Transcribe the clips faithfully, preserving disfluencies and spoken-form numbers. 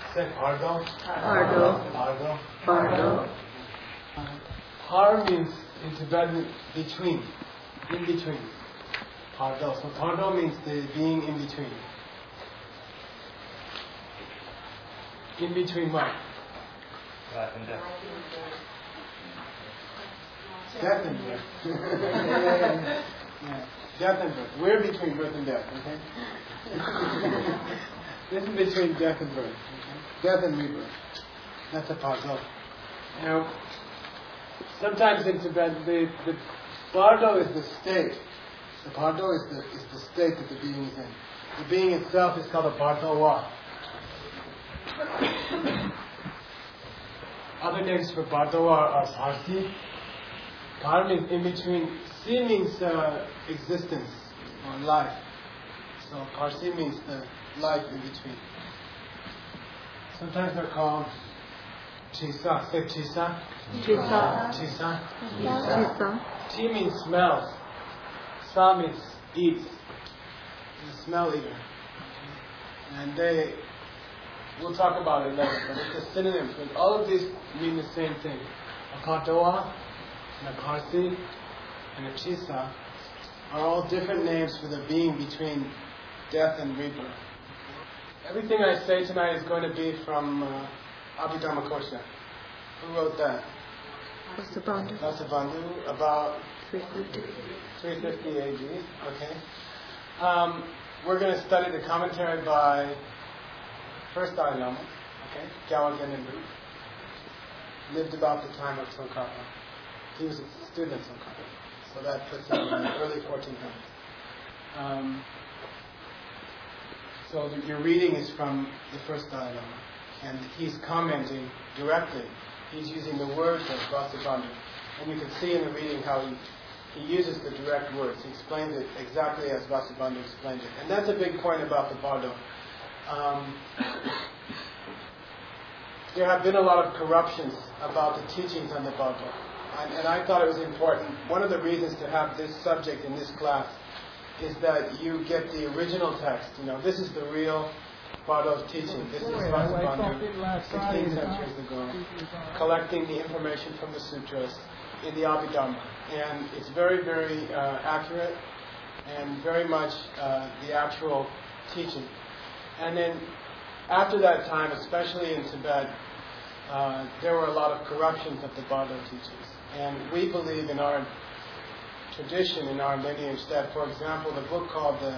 Say Pardo. Pardo. Pardo. Pardo. Par means in Tibetan between, in between. Pardo. So Pardo means the being in between. In between what? Life and death. Death and birth. Yeah. Death and birth. We're between birth and death, okay? This is between death and birth. Okay? Death and rebirth. That's a Pardo. Now, sometimes in Tibet, the, the Pardo is the state. The Pardo is the, is the state that the being is in. The being itself is called a Pardowa. Other names for Pardowa are Parsi. Par means in between. Si means uh, existence or life. So Parsi means the life in between. Sometimes they're called Chisa. Say Chisa. Chisa. Chisa. Chisa. Chi means smells. Sa means eats. The smell eater. And they, we'll talk about it later, but it's a synonym for all of these mean the same thing. A Pardowa and a Parsi and a Chisa are all different names for the being between death and rebirth. Everything I say tonight is going to be from uh, Abhidharmakosha. Who wrote that? Vasubandhu. Vasubandhu, about three fifty. three fifty A D. Okay. Um, we're going to study the commentary by first Dalai Lama, okay, Gyalwa Gendenbu. Lived about the time of Tsongkhapa. He was a student of Tsongkhapa, so that puts him in the early fourteen hundreds. Um, so the, your reading is from the first Dalai Lama, and he's commenting directly. He's using the words of Vasubandhu, and you can see in the reading how he he uses the direct words. He explains it exactly as Vasubandhu explained it, and that's a big point about the Bardo. Um, there have been a lot of corruptions about the teachings on the Bardo, and, and I thought it was important. One of the reasons to have this subject in this class is that you get the original text. You know, this is the real Bardo's teaching. This is Vasubandhu, sixteen centuries ago, collecting the information from the sutras in the Abhidharma. And it's very, very uh, accurate and very much uh, the actual teaching. And then after that time, especially in Tibet, uh, there were a lot of corruptions of the Bardo teachings. And we believe in our tradition, in our lineage, that, for example, the book called the,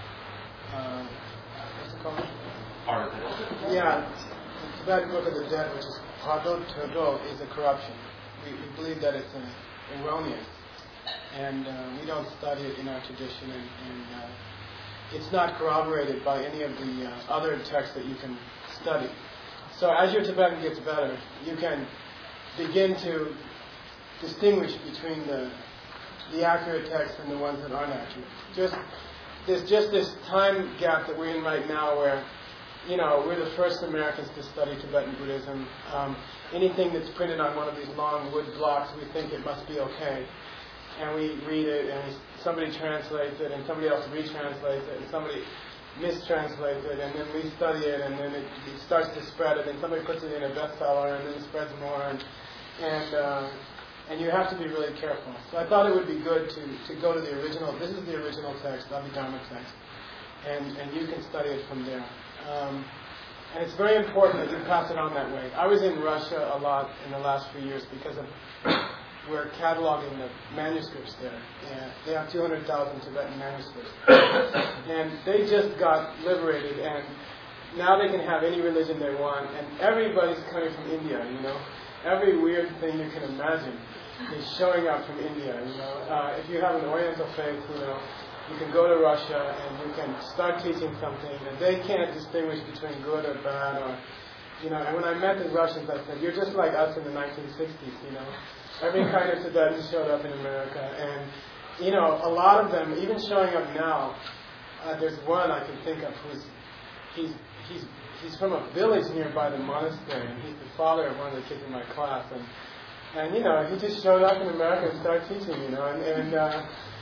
uh, what's it called? Art of the Dead. Yeah, the Tibetan Book of the Dead, which is Pardo Todo, is a corruption. We, we believe that it's uh, erroneous. And uh, we don't study it in our tradition, and, and uh, it's not corroborated by any of the uh, other texts that you can study. So as your Tibetan gets better, you can begin to distinguish between the the accurate texts and the ones that aren't accurate. Just there's just this time gap that we're in right now where, you know, we're the first Americans to study Tibetan Buddhism. Um, anything that's printed on one of these long wood blocks, we think it must be okay. And we read it, and we, somebody translates it, and somebody else retranslates it, and somebody mistranslates it, and then we study it, and then it, it starts to spread, and then somebody puts it in a bestseller, and then it spreads more, and and uh, and you have to be really careful. So I thought it would be good to, to go to the original. This is the original text, the Abhidharma text, and and you can study it from there. Um, and it's very important that you pass it on that way. I was in Russia a lot in the last few years because of we're cataloging the manuscripts there. And they have two hundred thousand Tibetan manuscripts. And they just got liberated, and now they can have any religion they want, and everybody's coming from India, you know. Every weird thing you can imagine is showing up from India, you know. Uh, if you have an Oriental faith, you know, you can go to Russia and you can start teaching something, and they can't distinguish between good or bad, or, you know. And when I met the Russians, I said, you're just like us in the nineteen sixties, you know. Every kind of Tibetan showed up in America, and, you know, a lot of them, even showing up now, uh, there's one I can think of who's, he's, he's, he's from a village nearby the monastery, and he's the father of one of the kids in my class, and, and, you know, he just showed up in America and started teaching, you know, and, and uh,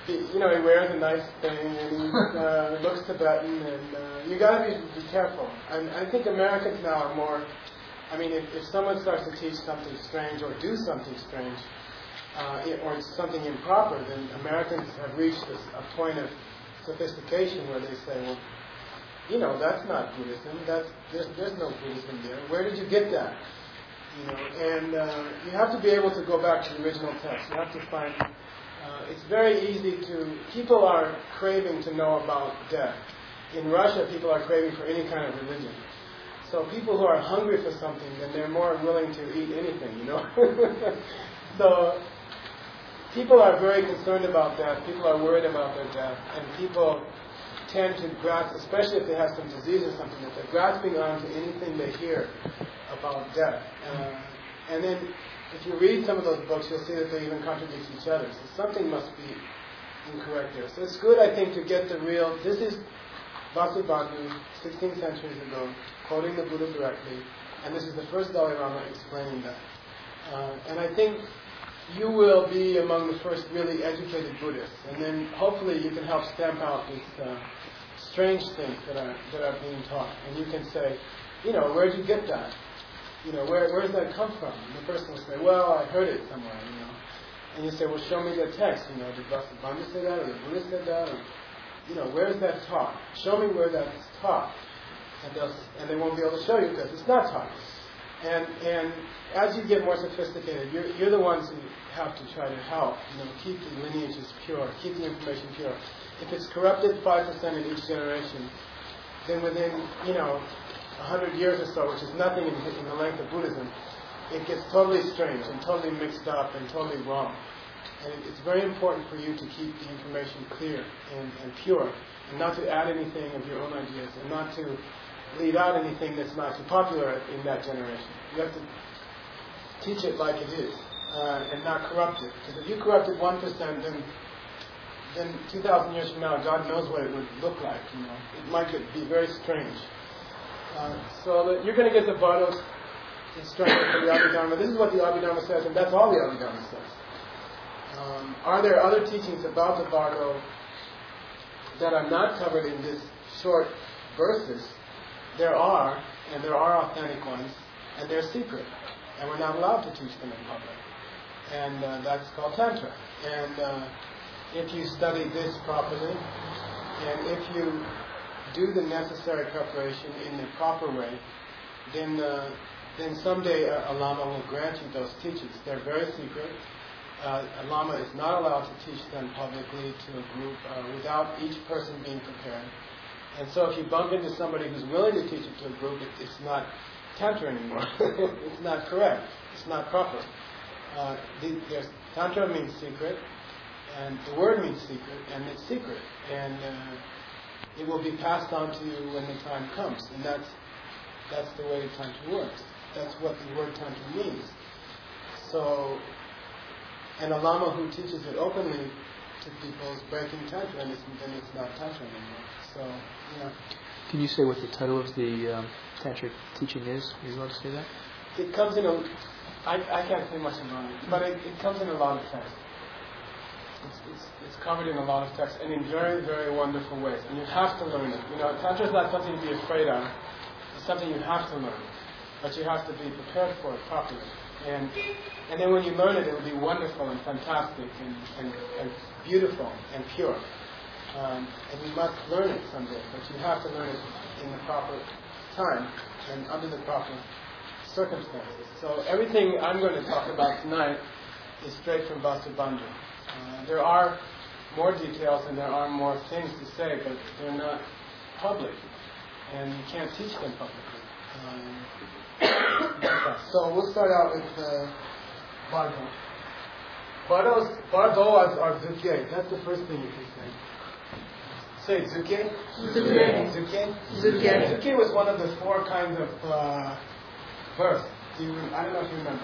he, you know, he wears a nice thing and he uh, looks Tibetan, and uh, you got to be, be careful. And I think Americans now are more. I mean, if, if someone starts to teach something strange or do something strange, uh, or it's something improper, then Americans have reached this, a point of sophistication where they say, well, you know, that's not Buddhism. That's there's there's no Buddhism there. Where did you get that? You know, and uh, you have to be able to go back to the original text. You have to find. Uh, it's very easy to. People are craving to know about death. In Russia, people are craving for any kind of religion. So people who are hungry for something, then they're more willing to eat anything. You know. So people are very concerned about death. People are worried about their death, and people tend to grasp, especially if they have some disease or something, that they're grasping onto anything they hear about death. Uh, and then, if you read some of those books, you'll see that they even contradict each other. So something must be incorrect there. So it's good, I think, to get the real. This is Vasubandhu, sixteen centuries ago, quoting the Buddha directly, and this is the first Dalai Lama explaining that. Uh, and I think you will be among the first really educated Buddhists, and then hopefully you can help stamp out these uh, strange things that are that are being taught, and you can say, you know, where did you get that? You know, where where does that come from? And the person will say, well, I heard it somewhere, you know. And you say, well, show me the text. You know, did Vasubandhu say that, or the Buddha said that, or you know, where is that taught? Show me where that's taught, and they'll and they won't be able to show you because it's not taught. And and as you get more sophisticated, you're you're the ones who have to try to help, you know, keep the lineages pure, keep the information pure. If it's corrupted five percent in each generation, then within, you know, a hundred years or so, which is nothing in, in the length of Buddhism, it gets totally strange and totally mixed up and totally wrong. And it, it's very important for you to keep the information clear and, and pure, and not to add anything of your own ideas, and not to leave out anything that's not too popular in that generation. You have to teach it like it is, uh, and not corrupt it. Because if you corrupted one percent, then then two thousand years from now, God knows what it would look like. You know, it might be very strange. Uh, so that you're going to get the Bardo's instruction for the Abhidharma. This is what the Abhidharma says, and that's all the Abhidharma says. Um, are there other teachings about the Bardo that are not covered in this short verses? There are, and there are authentic ones, and they're secret, and we're not allowed to teach them in public. And uh, that's called Tantra. And uh, if you study this properly, and if you do the necessary preparation in the proper way, then uh, then someday a, a Lama will grant you those teachings. They're very secret. Uh, a Lama is not allowed to teach them publicly to a group uh, without each person being prepared. And so if you bump into somebody who's willing to teach it to a group, it, it's not Tantra anymore. It's not correct. It's not proper. Uh, the, there's, Tantra means secret, and the word means secret, and it's secret. And uh, it will be passed on to you when the time comes. And that's that's the way Tantra works. That's what the word Tantra means. So, and a Lama who teaches it openly to people is breaking Tantra, and it's, then it's not Tantra anymore. So, yeah. Can you say what the title of the um, Tantric teaching is? Are you allowed to say that? It comes in a... I, I can't say much about it, but it, it comes in a lot of text. It's, it's, it's covered in a lot of text, and in very, very wonderful ways. And you have to learn it. You know, Tantra is not something to be afraid of. It's something you have to learn. But you have to be prepared for it properly. And and then when you learn it, it will be wonderful and fantastic and, and, and beautiful and pure. Um, and you must learn it someday, but you have to learn it in the proper time and under the proper circumstances. So everything I'm going to talk about tonight is straight from Vasubandhu. Uh, there are more details and there are more things to say, but they're not public, and you can't teach them publicly. Um, so we'll start out with uh, Bardo. Bardo's, Bardoas are Zuke. That's the first thing you can say. Say Zuke. Zuke. Zuke. Zuke. Zuke was one of the four kinds of uh, birth. Do you, I don't know if you remember.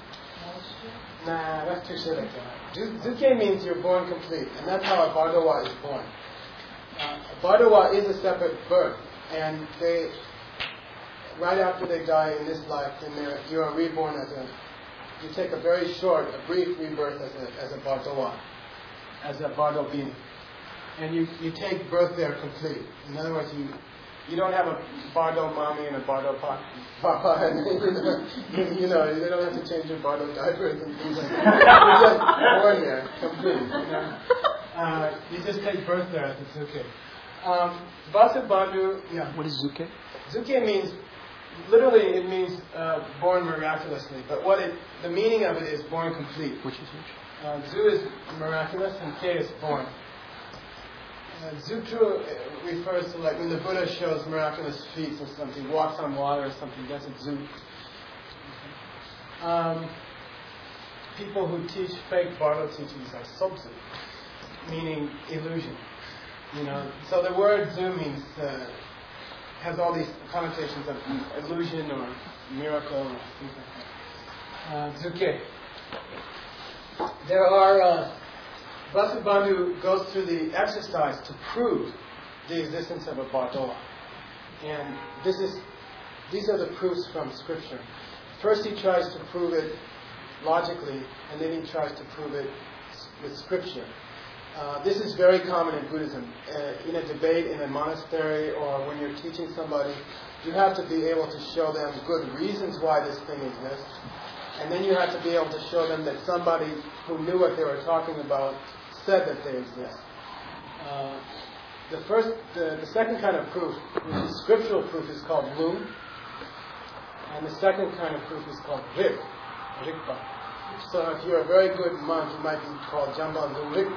Nah, that's too short. Zuke means you're born complete, and that's how a Bardowa is born. Uh, a Bardowa is a separate birth, and they, right after they die in this life, then you are reborn as a, you take a very short, a brief rebirth as a, as a Bardowa. as a Bardo being. And you, you take birth there complete. In other words, you you don't have a Bardo mommy and a Bardo pa- papa, and you know, you know, you don't have to change your Bardo diapers and things like that. You're just born there, complete. You know? uh, you just take birth there as a Zuke. Um, Vasubandhu, yeah. What is Zuke? Zuke means, literally it means uh, born miraculously, but what it, the meaning of it is born complete. Which is which? Uh, Zu is miraculous and Ke is born. Uh, Zutru refers to like when the Buddha shows miraculous feats or something, walks on water or something, that's a Zu. Um, people who teach fake Bardo teachings are Sobzu, meaning illusion. You know, so the word Zu means uh, has all these connotations of illusion or miracle or things like that. Uh, Zuke. There are. Uh, Vasubandhu goes through the exercise to prove the existence of a Bardo. And this is, these are the proofs from Scripture. First he tries to prove it logically, and then he tries to prove it with Scripture. Uh, this is very common in Buddhism. Uh, in a debate in a monastery or when you're teaching somebody, you have to be able to show them good reasons why this thing exists. And then you have to be able to show them that somebody who knew what they were talking about said that they exist. Uh, the first, the, the second kind of proof, which is scriptural proof, is called Lung, and the second kind of proof is called Rik, Rikpa. So if you're a very good monk, you might be called Jamban Lung Rik,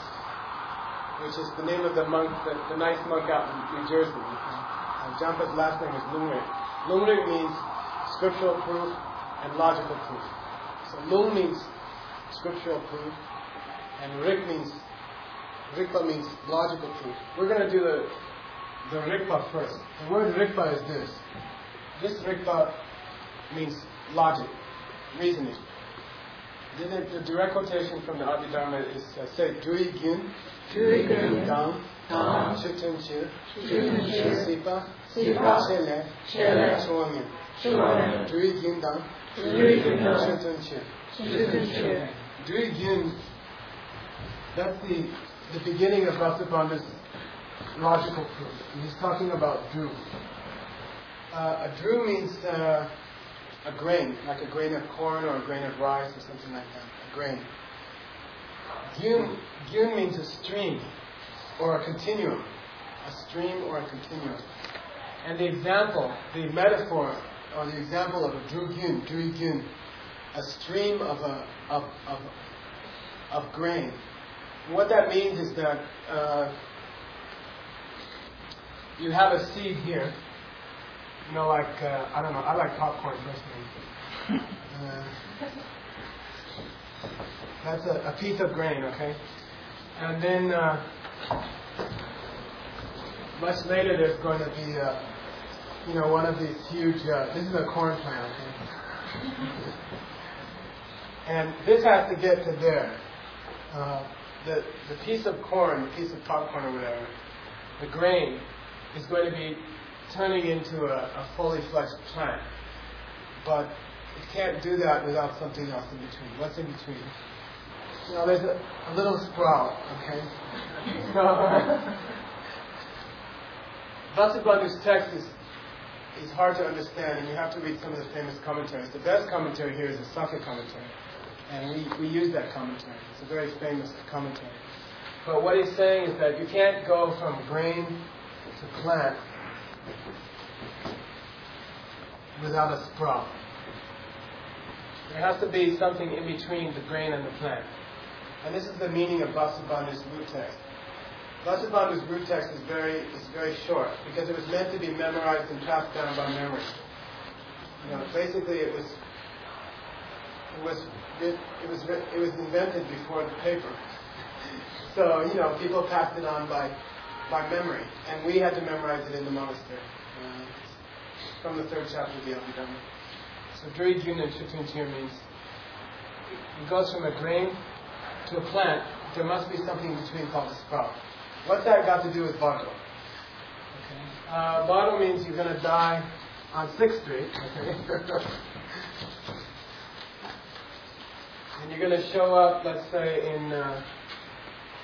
which is the name of the monk, the, the nice monk out in New Jersey. Uh, Jampa's last name is Lung Rik. Lung Rik means scriptural proof and logical proof. So Lung means scriptural proof, and Rik means, Rikpa means logical proof. We're going to do the, the Rikpa first. The word Rikpa is this. This Rikpa means logic, reasoning. Then the, the direct quotation from the Abhidharma is, uh, say, Dui Gyun, Dang, Chutun Chir, Sipa, Chele, Chuangyan. Dui Gyun Dang, Chutun Chir. Dui Gyun, that's the, the beginning of Vasubandhu's logical proof. And he's talking about Dru. Uh, a Dru means uh, a grain, like a grain of corn or a grain of rice or something like that. A grain. Gyun, gyun means a stream or a continuum. A stream or a continuum. And the example, the metaphor, or the example of a Dru Gyun, Dru Gyun, a stream of a of of, of grain. What that means is that uh, you have a seed here. You know, like, uh, I don't know, I like popcorn personally. Uh, that's a, a piece of grain, okay? And then, uh, much later there's going to be, uh, you know, one of these huge, uh, this is a corn plant, okay? And this has to get to there. Uh, The, the piece of corn, the piece of popcorn or whatever, the grain is going to be turning into a, a fully fleshed plant. But it can't do that without something else in between. What's in between? You know, there's a, a little sprout, okay? So, Vasubandhu's text is, is hard to understand, and you have to read some of the famous commentaries. The best commentary here is the Sakya commentary. And we, we use that commentary. It's a very famous commentary. But what he's saying is that you can't go from grain to plant without a sprout. There has to be something in between the grain and the plant. And this is the meaning of Vasubandhu's root text. Vasubandhu's root text is very is very short because it was meant to be memorized and passed down by memory. You know, basically it was It was it was it was invented before the paper, so you know people passed it on by by memory, and we had to memorize it in the monastery uh, from the third chapter of the Abhidharma. So Dri Gyun and Chutun Chir means it goes from a grain to a plant. There must be something in between called a sprout. What's that got to do with Bardo? Okay. Uh, Bardo means you're going to die on Sixth Street. Okay. And you're going to show up, let's say, in uh,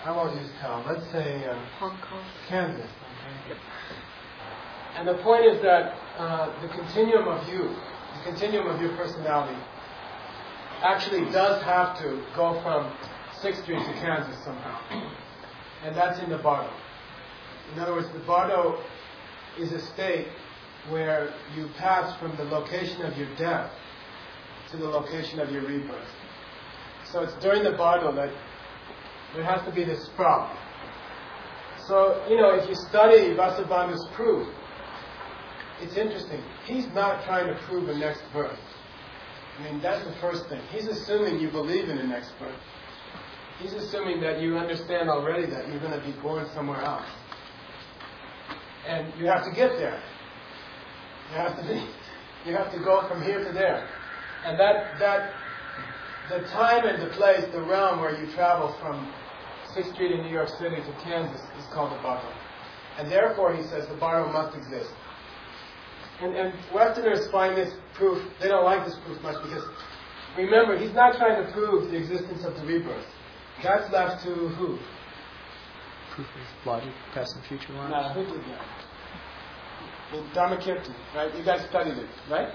I won't use hell. Let's say uh, Hong Kong. Kansas. Okay? And the point is that uh, the continuum of you, the continuum of your personality, actually does have to go from sixth Street to Kansas somehow. And that's in the Bardo. In other words, the Bardo is a state where you pass from the location of your death to the location of your rebirth. So it's during the Bardo that there has to be this sprout. So, you know, if you study Vasubandhu's proof, it's interesting. He's not trying to prove a next birth. I mean, that's the first thing. He's assuming you believe in a next birth. He's assuming that you understand already that you're going to be born somewhere else. And you have to get there. You have to be, you have to go from here to there. And that, that, the time and the place, the realm where you travel from sixth Street in New York City to Kansas is called the Bardo. And therefore, he says, the Bardo must exist. And, and Westerners find this proof, they don't like this proof much because, remember, he's not trying to prove the existence of the rebirth. That's left to who? Proof of logic, past and future lines. No, who did that? Well, Dharmakirti, right? You guys studied it, right?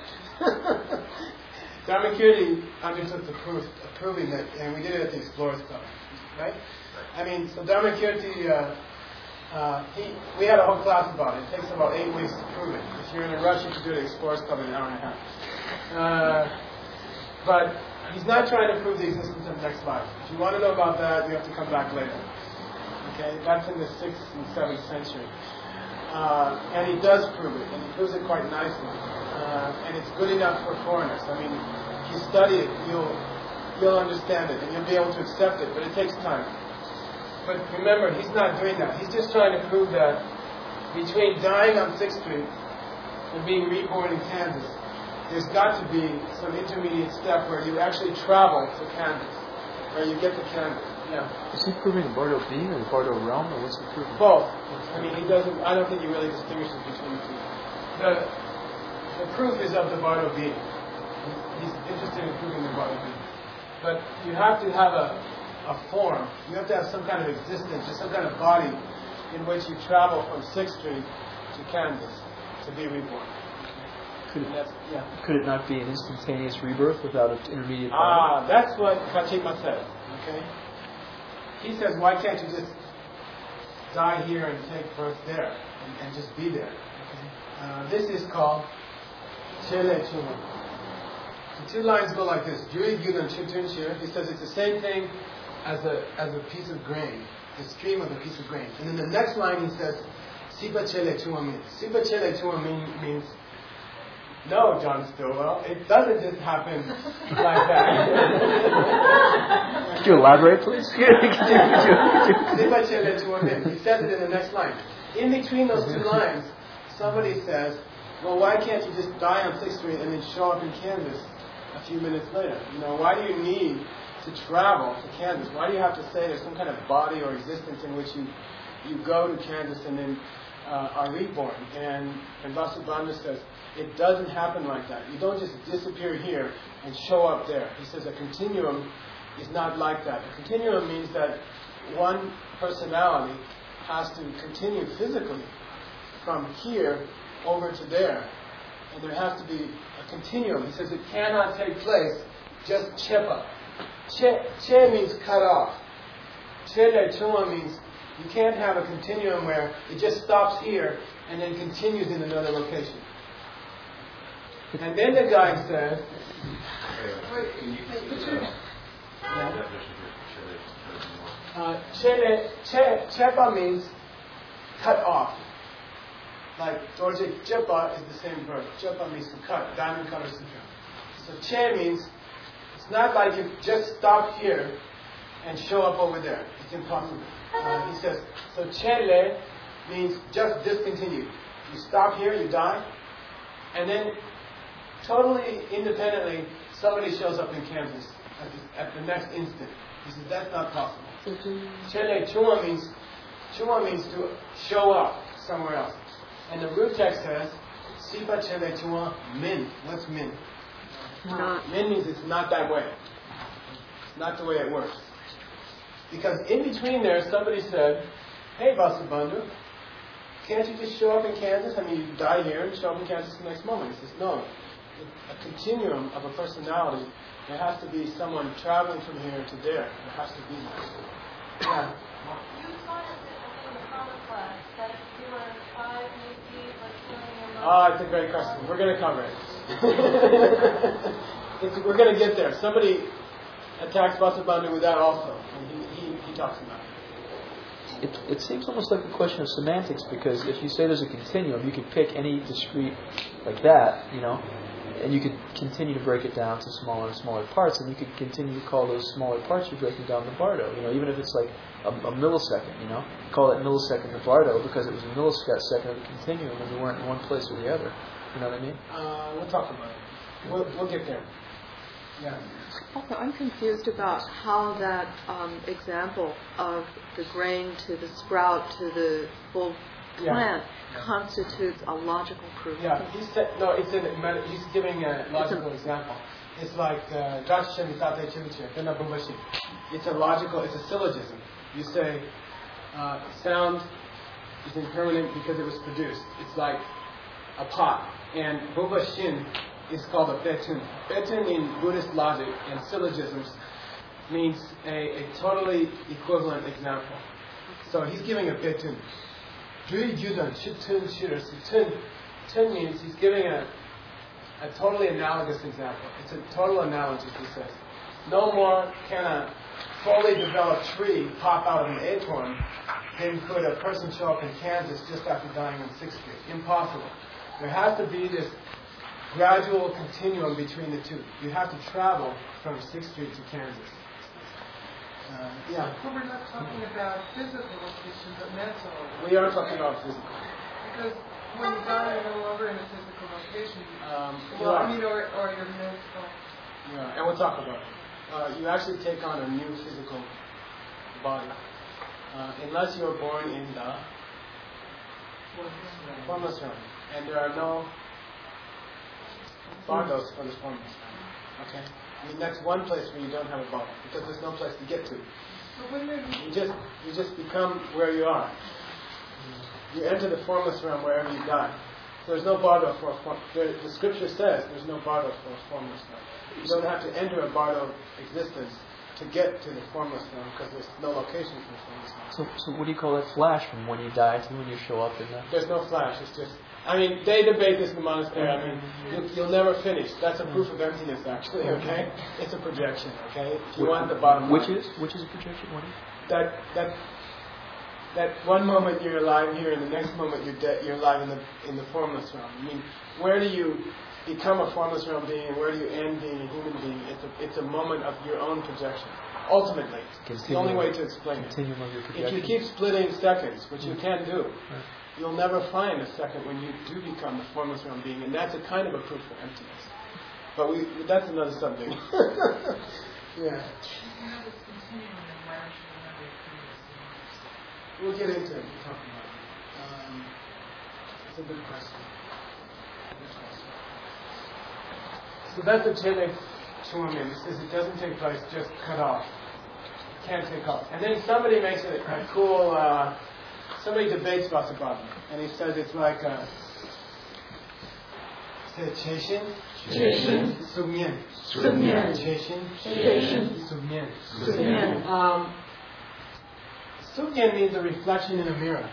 Dharmakirti undertook the proof, uh, proving that, and we did it at the Explorers Club, right? I mean, so Dharmakirti, uh, uh, he, we had a whole class about it. It takes about eight weeks to prove it. If you're in a rush, you can do it at Explorers Club in an hour and a half. Uh, but he's not trying to prove the existence of the next life. If you want to know about that, you have to come back later. Okay, that's in the sixth and seventh century. Uh, and he does prove it, and he proves it quite nicely. Uh, and it's good enough for foreigners. I mean, if you study it, you'll you'll understand it, and you'll be able to accept it, but it takes time. But remember, he's not doing that. He's just trying to prove that between dying on sixth Street and being reborn in Kansas, there's got to be some intermediate step where you actually travel to Kansas, where you get to Kansas. Yeah. Is he proving the Bardo being or the Bardo realm, or what's he proving? Both. I mean, he doesn't. I don't think he really distinguishes between the two. The the proof is of the Bardo being. He's interested in proving the Bardo being, but you have to have a a form. You have to have some kind of existence, or some kind of body in which you travel from sixth Street to Kansas to be reborn. Could it, That's, yeah. could it not be an instantaneous rebirth without an intermediate body? Ah, that's what Kachima says. Okay. He says, why can't you just die here and take birth there and, and just be there? Okay? Uh, this is called Chele Chuma. The two lines go like this. Jui Gyudan Chutun Shir. He says it's the same thing as a as a piece of grain, the stream of a piece of grain. And then the next line he says, Sipa Chele Chuma means. Sipa Chele Chuma mean, means no, John Stillwell, it doesn't just happen like that. Could you elaborate, please? He says it in the next line. In between those two lines, somebody says, well, why can't you just die on sixth Street and then show up in Kansas a few minutes later? You know, why do you need to travel to Kansas? Why do you have to say there's some kind of body or existence in which you, you go to Kansas and then uh, are reborn? And, and Vasubandhu says, it doesn't happen like that. You don't just disappear here and show up there. He says a continuum is not like that. A continuum means that one personality has to continue physically from here over to there. And there has to be a continuum. He says it cannot take place just chepa. Che, che means cut off. Che le chua means you can't have a continuum where it just stops here and then continues in another location. And then the guy said, uh, che, che, chepa means cut off. Like Dorje Jepa is the same verb. Jepa means to cut, diamond cutter syndrome. So che means it's not like you just stop here and show up over there. It's impossible. Uh, he says, so chele means just discontinue. You stop here, you die, and then totally independently, somebody shows up in Kansas at the, at the next instant. He says, that's not possible. Chele chuma means, chuma means to show up somewhere else. And the root text says, Sipa chele chuma min. What's min? Not. Min means it's not that way. It's not the way it works. Because in between there, somebody said, hey, Vasubandhu, can't you just show up in Kansas? I mean, you die here and show up in Kansas the next moment. He says, no. A continuum of a personality, there has to be someone traveling from here to there. There has to be that. Yeah. You taught us in the common class that if you were five, maybe like killing your mom. Ah, it's a great question. We're going to cover it. it's, we're going to get there. Somebody attacks Vasubandhu with that also, and he, he, he talks about it. It, it seems almost like a question of semantics, because if you say there's a continuum, you can pick any discrete like that, you know, and you could continue to break it down to smaller and smaller parts, and you could continue to call those smaller parts you're breaking down the Bardo, you know, even if it's like a, a millisecond, you know, call that millisecond the Bardo because it was a millisecond of the continuum and we weren't in one place or the other. You know what I mean? Uh, we'll talk about it. We'll, we'll get there. Yeah. Also, I'm confused about how that um, example of the grain to the sprout to the full plant yeah. constitutes a logical proof. Yeah, he said, no, it's in, he's giving a logical it's a, example. It's like, uh, it's a logical, it's a syllogism. You say, uh, sound is impermanent because it was produced. It's like a pot. And Bumba Shin is called a betun. Betun in Buddhist logic and syllogisms means a, a totally equivalent example. So he's giving a betun. Tun means he's giving a, a totally analogous example. It's a total analogy, he says. No more can a fully developed tree pop out of an acorn than could a person show up in Kansas just after dying on sixth street. Impossible. There has to be this gradual continuum between the two. You have to travel from sixth street to Kansas. Uh, yeah. But we're not talking about physical location, but mental. We are talking about physical. Because when you die, you're no longer in a physical location. Um, well, I mean, or, or your mental. Yeah, and we'll talk about it. Uh, you actually take on a new physical body. Uh, unless you're born in the formless realm. And there are no bardos for the formless realm. Okay? I mean, that's one place where you don't have a body, because there's no place to get to. You just you just become where you are. You enter the formless realm wherever you die. So there's no bardo for a form. The, the scripture says there's no bardo for a formless realm. You don't have to enter a bardo existence to get to the formless realm, because there's no location for the formless realm. So, so what do you call that flash from when you die to when you show up in that? There's no flash. It's just. I mean, they debate this in the monastery. I mean, you'll, you'll never finish. That's a proof of emptiness, actually. Okay, it's a projection. Okay, if you want the bottom line. Which is which is a projection? What is? That that that one moment you're alive here, and the next moment you're dead. You're alive in the in the formless realm. I mean, where do you become a formless realm being, and where do you end being a human being? It's a it's a moment of your own projection. Ultimately, it's the only way to explain it. If you keep splitting seconds, which you can do. Right. You'll never find a second when you do become the formless realm being, and that's a kind of a proof for emptiness. But we that's another subject. Yeah. We'll get into it. We'll talk about it. Um, it's a good question. Good question. So that's the Chele Chuamin. It says it doesn't take place, just cut off. It can't take off. And then somebody makes it a cool. Uh, Somebody debates Vasubandhu, and he says it's like a Cheshin, Cheshin, Sumyen, Sumyen, Cheshin, Cheshin, Sumyen, Sumyen. Um, Sumyen means a reflection in a mirror.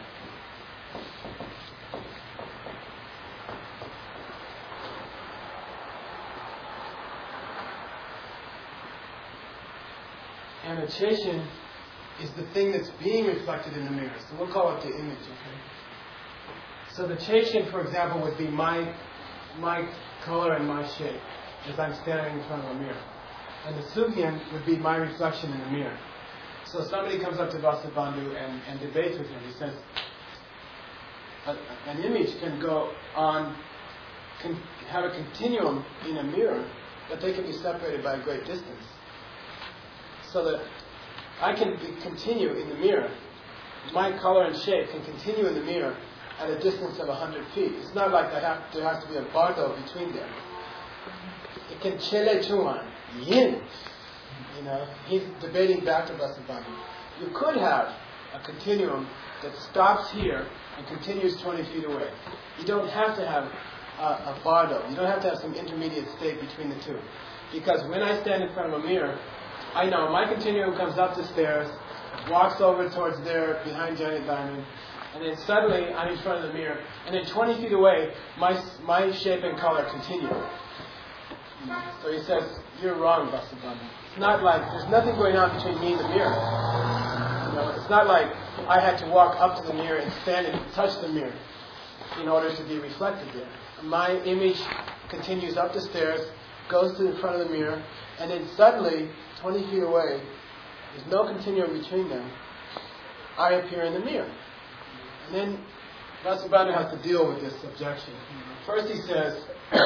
And a Cheshin is the thing that's being reflected in the mirror. So we'll call it the image, okay? So the Cheshin, for example, would be my my color and my shape as I'm standing in front of a mirror. And the Sumyen would be my reflection in the mirror. So somebody comes up to Vasubandhu and, and debates with him. He says, a, an image can go on, can have a continuum in a mirror, but they can be separated by a great distance. So that I can be, continue in the mirror. My color and shape can continue in the mirror at a distance of one hundred feet. It's not like I have, there has to be a bardo between them. It can chele chuan, yin. You know, he's debating back to Vasubandhu. you could have a continuum that stops here and continues twenty feet away. You don't have to have a, a bardo. You don't have to have some intermediate state between the two. Because when I stand in front of a mirror, I know my continuum comes up the stairs, walks over towards there behind Janet Diamond, and then suddenly I'm in front of the mirror, and then twenty feet away, my my shape and color continue. So he says, you're wrong, Vasubandhu. It's not like, there's nothing going on between me and the mirror. You know, it's not like I had to walk up to the mirror and stand and touch the mirror in order to be reflected there. My image continues up the stairs, goes to the front of the mirror, and then suddenly, twenty feet away, there's no continuum between them, I appear in the mirror. And then Vasubandhu has to deal with this objection. First he says,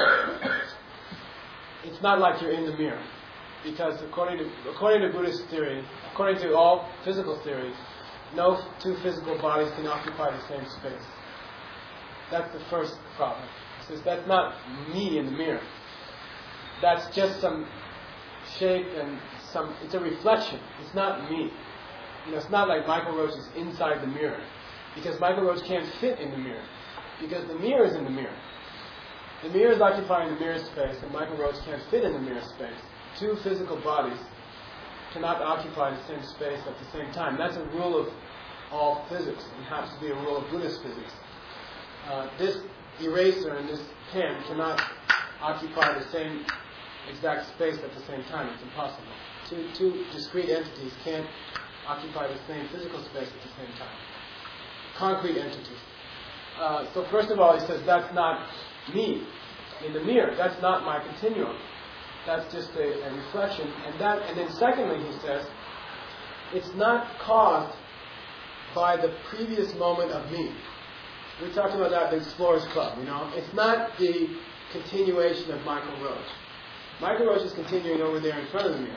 it's not like you're in the mirror. Because according to according to Buddhist theory, according to all physical theories, no two physical bodies can occupy the same space. That's the first problem. He says, that's not me in the mirror. That's just some shape and some, it's a reflection. It's not me. You know, it's not like Michael Roach is inside the mirror. Because Michael Roach can't fit in the mirror. Because the mirror is in the mirror. The mirror is occupying the mirror space, and Michael Roach can't fit in the mirror space. Two physical bodies cannot occupy the same space at the same time. That's a rule of all physics. It happens to be a rule of Buddhist physics. Uh, this eraser and this pen cannot occupy the same exact space at the same time. It's impossible. Two, two discrete entities can't occupy the same physical space at the same time. Concrete entities. Uh, so first of all, he says, that's not me in the mirror. That's not my continuum. That's just a, a reflection. And that, and then secondly, he says, it's not caused by the previous moment of me. We talked about that at the Explorers Club, you know. It's not the continuation of Michael Roach. Michael Roach is continuing over there in front of the mirror.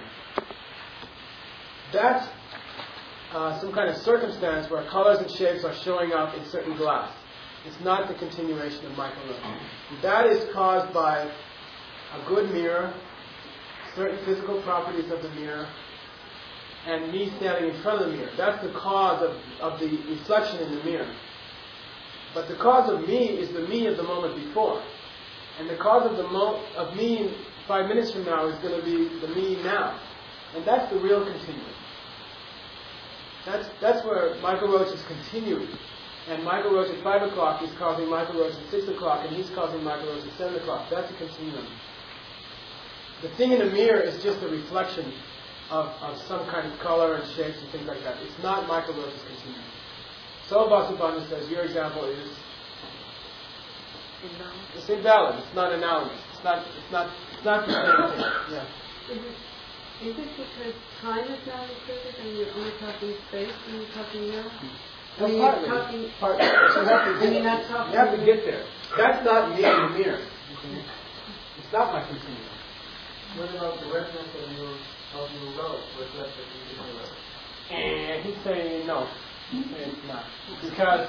That's uh, some kind of circumstance where colors and shapes are showing up in certain glass. It's not the continuation of Michael Roach. That is caused by a good mirror, certain physical properties of the mirror, and me standing in front of the mirror. That's the cause of, of the reflection in the mirror. But the cause of me is the me of the moment before. And the cause of the mo- of me five minutes from now is going to be the me now. And that's the real continuum. That's, that's where Michael Roach is continuing. And Michael Roach at five o'clock is causing Michael Roach at six o'clock, and he's causing Michael Roach at seven o'clock. That's a continuum. The thing in the mirror is just a reflection of, of some kind of color and shapes and things like that. It's not Michael Roach's continuum. So Vasubandhu says your example is Invalid. it's invalid. It's not analogous. It's not. It's not. It's not the same thing. Yeah. Is it, is it because time is not included and you're only talking space when you're talking now? I mean, Well, you're talking, partly. So you have to and get, you're not talking. you have to get there. That's not me in the mirror. It's not my continuum. What about the redness of your of your robe reflected in the mirror? And he's saying no. He's saying it's not. Because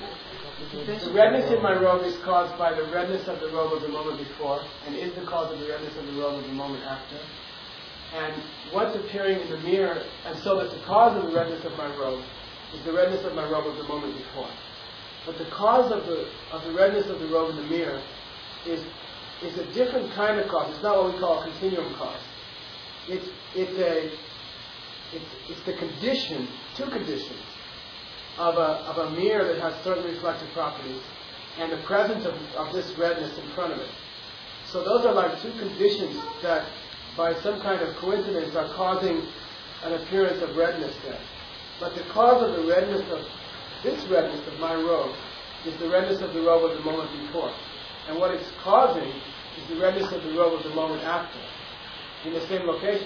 the redness in my robe is caused by the redness of the robe of the moment before, and is the cause of the redness of the robe of the moment after. And what's appearing in the mirror, and so that the cause of the redness of my robe is the redness of my robe of the moment before. But the cause of the of the redness of the robe in the mirror is is a different kind of cause. It's not what we call a continuum cause. It's it's a it's, it's the condition, two conditions of a of a mirror that has certain reflective properties, and the presence of, of this redness in front of it. So those are like two conditions that, by some kind of coincidence, are causing an appearance of redness there. But the cause of the redness of this redness of my robe is the redness of the robe of the moment before. And what it's causing is the redness of the robe of the moment after, in the same location.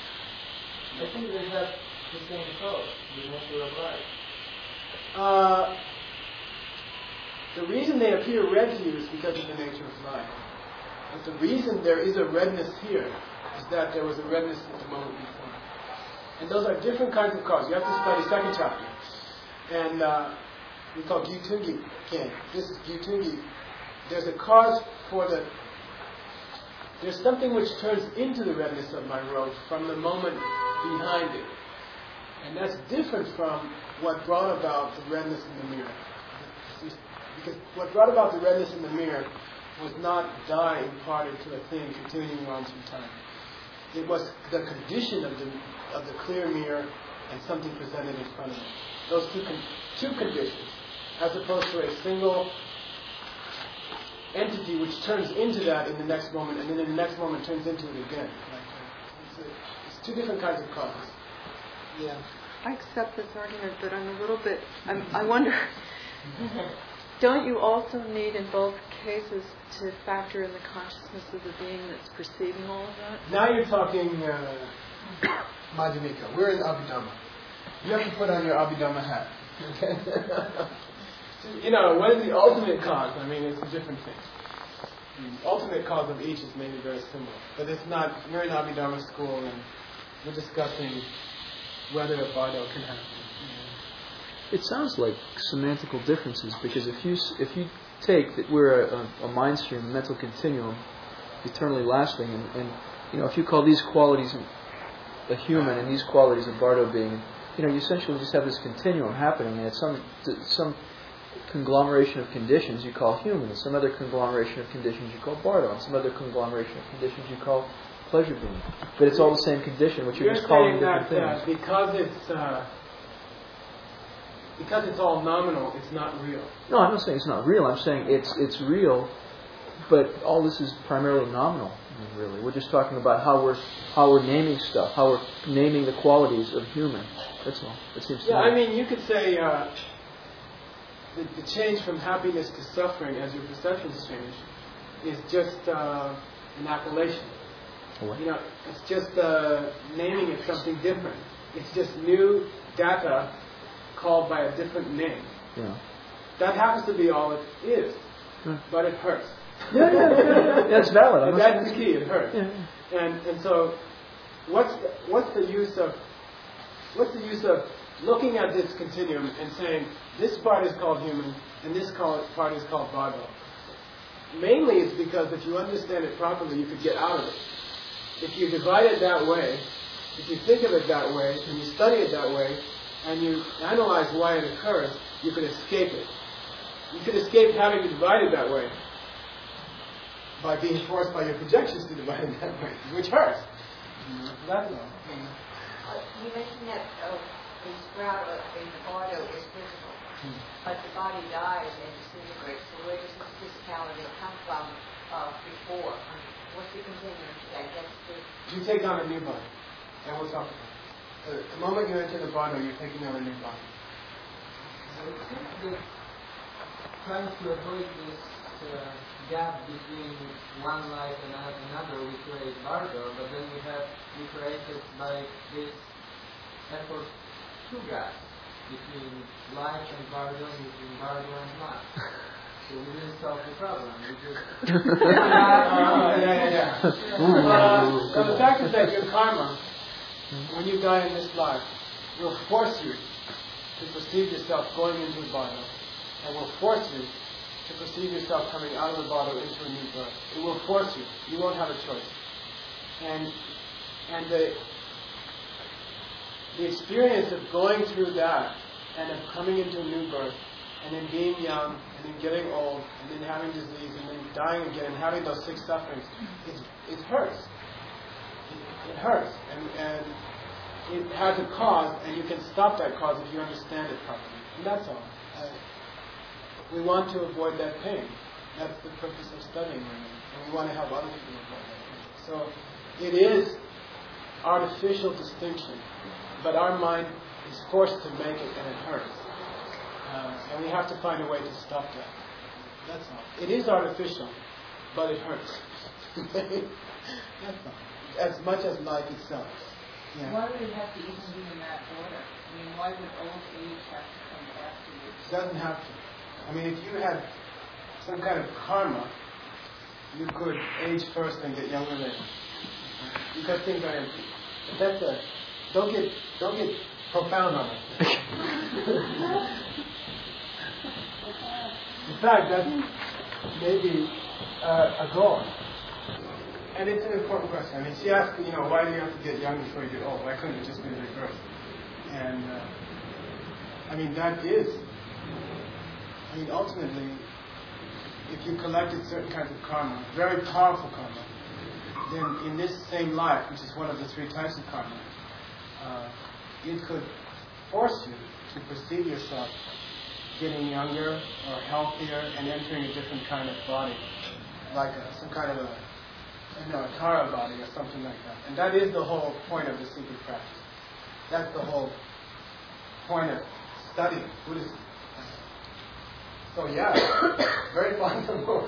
I think they have the same cause. You have to apply. Uh, the reason they appear red to you is because of the nature of light. But the reason there is a redness here is that there was a redness at the moment before. And those are different kinds of causes. You have to study second chapter. And uh, we call Gyutungi Ken. This is Gyutungi. There's a cause for the... There's something which turns into the redness of my robe from the moment behind it. And that's different from what brought about the redness in the mirror. Because what brought about the redness in the mirror was not dye imparted to a thing continuing on through time. It was the condition of the of the clear mirror and something presented in front of it. Those two con- two conditions, as opposed to a single entity which turns into that in the next moment, and then in the next moment turns into it again. Like uh, it's, a, it's two different kinds of causes. Yeah. I accept this argument, but I'm a little bit. I'm, I wonder. Don't you also need, in both cases, to factor in the consciousness of the being that's perceiving all of that? Now you're talking uh, Madhyamika. We're in Abhidhamma. You have to put on your Abhidhamma hat. You know, what is the ultimate cause? I mean, it's a different thing. The ultimate cause of each is maybe very similar. But it's not, we're in Abhidhamma school and we're discussing whether a bardo can happen. It sounds like semantical differences, because if you if you take that we're a, a mind stream, a mental continuum, eternally lasting, and, and you know if you call these qualities a human and these qualities a bardo being, you know you essentially just have this continuum happening, and it's some some conglomeration of conditions you call human, and some other conglomeration of conditions you call bardo, and some other conglomeration of conditions you call pleasure being. But it's all the same condition, which you're, you're just calling saying different that, things. Uh, because it's. Uh, Because it's all nominal, it's not real. No, I'm not saying it's not real. I'm saying it's it's real, but all this is primarily nominal. Really, we're just talking about how we're how we're naming stuff, how we're naming the qualities of human. That's all. It seems to Yeah, me. I mean, you could say uh, the, the change from happiness to suffering as your perceptions change is just uh, an appellation. What? You know, it's just uh, naming it something different. It's just new data called by a different name. Yeah. That happens to be all it is, Yeah. but it hurts. Yeah, yeah, yeah. That's valid. I'm And not that's the saying key. It hurts. Yeah. And and so, what's the, what's the use of what's the use of looking at this continuum and saying this part is called human and this call, part is called bardo? Mainly, it's because if you understand it properly, you could get out of it. If you divide it that way, if you think of it that way, and you study it that way, and you analyze why it occurs, you could escape it. You could escape having to divide it that way by being forced by your projections to divide it that way, which hurts. That's all. You mentioned that uh, the sprout of the bardo is physical, but the body dies and disintegrates. So where does this physicality come from uh, before? What's the continuum to that? That's the... You take on a new body, and we'll talk about it. Uh, the moment you enter the bardo, you're taking on a new body. So it seems that trying to avoid this uh, gap between one life and another, we create bardo, but then we have we created by this effort two gaps between life and bardo, between bardo and life. So we didn't solve the problem. We just uh, yeah, yeah, yeah. Uh, so the fact is that your karma, when you die in this life, will force you to perceive yourself going into the bardo, and will force you to perceive yourself coming out of the bardo into a new birth. It will force you. You won't have a choice. And and the the experience of going through that and of coming into a new birth, and then being young, and then getting old, and then having disease, and then dying again, and having those six sufferings, it's, it hurts. It, it hurts. And, and it has a cause, and you can stop that cause if you understand it properly. And that's all. Uh, we want to avoid that pain. That's the purpose of studying women. And we want to help other people avoid that pain. So it is artificial distinction, but our mind is forced to make it, and it hurts. Uh, and we have to find a way to stop that. That's all. It is artificial, but it hurts. That's all. As much as life itself. Yeah. Why would it have to even be in that order? I mean, why would old age have to come afterwards? It doesn't have to. I mean, if you had some kind of karma, you could age first and get younger later. Because things are empty. But that's a, don't get, don't get profound on it. In fact, that's maybe uh, a goal. And it's an important question. I mean, she asked, you know, why do you have to get young before you get old? Why couldn't it just be reversed? And uh, I mean, that is, I mean, ultimately, if you collected certain kinds of karma, very powerful karma, then in this same life, which is one of the three types of karma, uh, it could force you to perceive yourself getting younger or healthier and entering a different kind of body, like a, some kind of a, you know, a Tara body or something like that. And that is the whole point of the secret practice. That's the whole point of studying Buddhism. So yeah, very possible.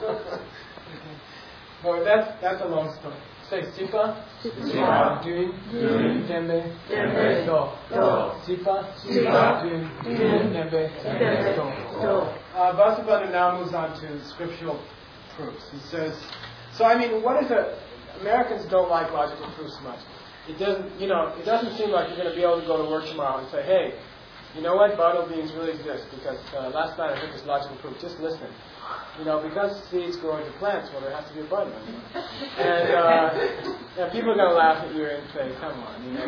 But that's that's a long story. Say Sipa, Sipa, Dun, Dun, Dembe, Dembe, Do, Do, Sipa, Sipa, Dun, Dun, Dembe, Dembe, Do. Uh, Vasubandhu now moves on to scriptural proofs. He says, so I mean, what is a Americans don't like logical proofs much. It doesn't, you know, it doesn't seem like you're going to be able to go to work tomorrow and say, hey, you know what, bottle beans really exist because uh, last night I heard this logical proof. Just listen. You know, because seeds grow into plants, well, there has to be a bottle. And, uh, and people are going to laugh at you and say, come on, you know.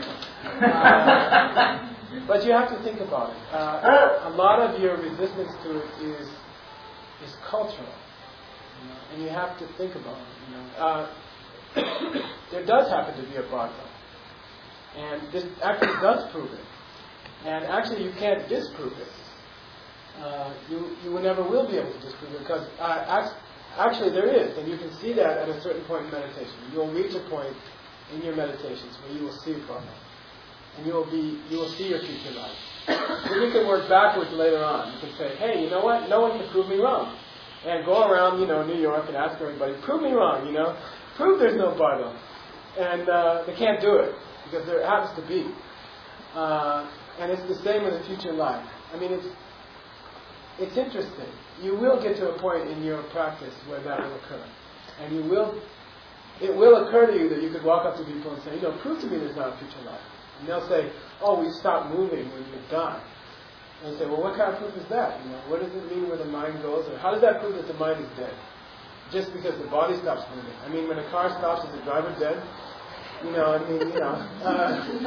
Uh, but you have to think about it. Uh, a lot of your resistance to it is is cultural. You know, and you have to think about it. You know. Uh, there does happen to be a bottle. And this actually does prove it. And actually, you can't disprove it. Uh, you you never will be able to disprove it because uh, actually there is, and you can see that at a certain point in meditation. You'll reach a point in your meditations where you will see Brahma, and you will be you will see your future life. Then you can work backwards later on. You can say, hey, you know what? No one can prove me wrong, and go around, you know, New York and ask everybody, prove me wrong, you know, prove there's no Brahma, and uh, they can't do it because there happens to be. Uh, And it's the same with the future life. I mean, it's it's interesting. You will get to a point in your practice where that will occur, and you will. It will occur to you that you could walk up to people and say, you know, prove to me there's not a future life. And they'll say, oh, we stop moving when you die. And you say, well, what kind of proof is that? You know, what does it mean where the mind goes, or how does that prove that the mind is dead? Just because the body stops moving. I mean, when a car stops, is the driver dead? You know, I mean, you know, uh,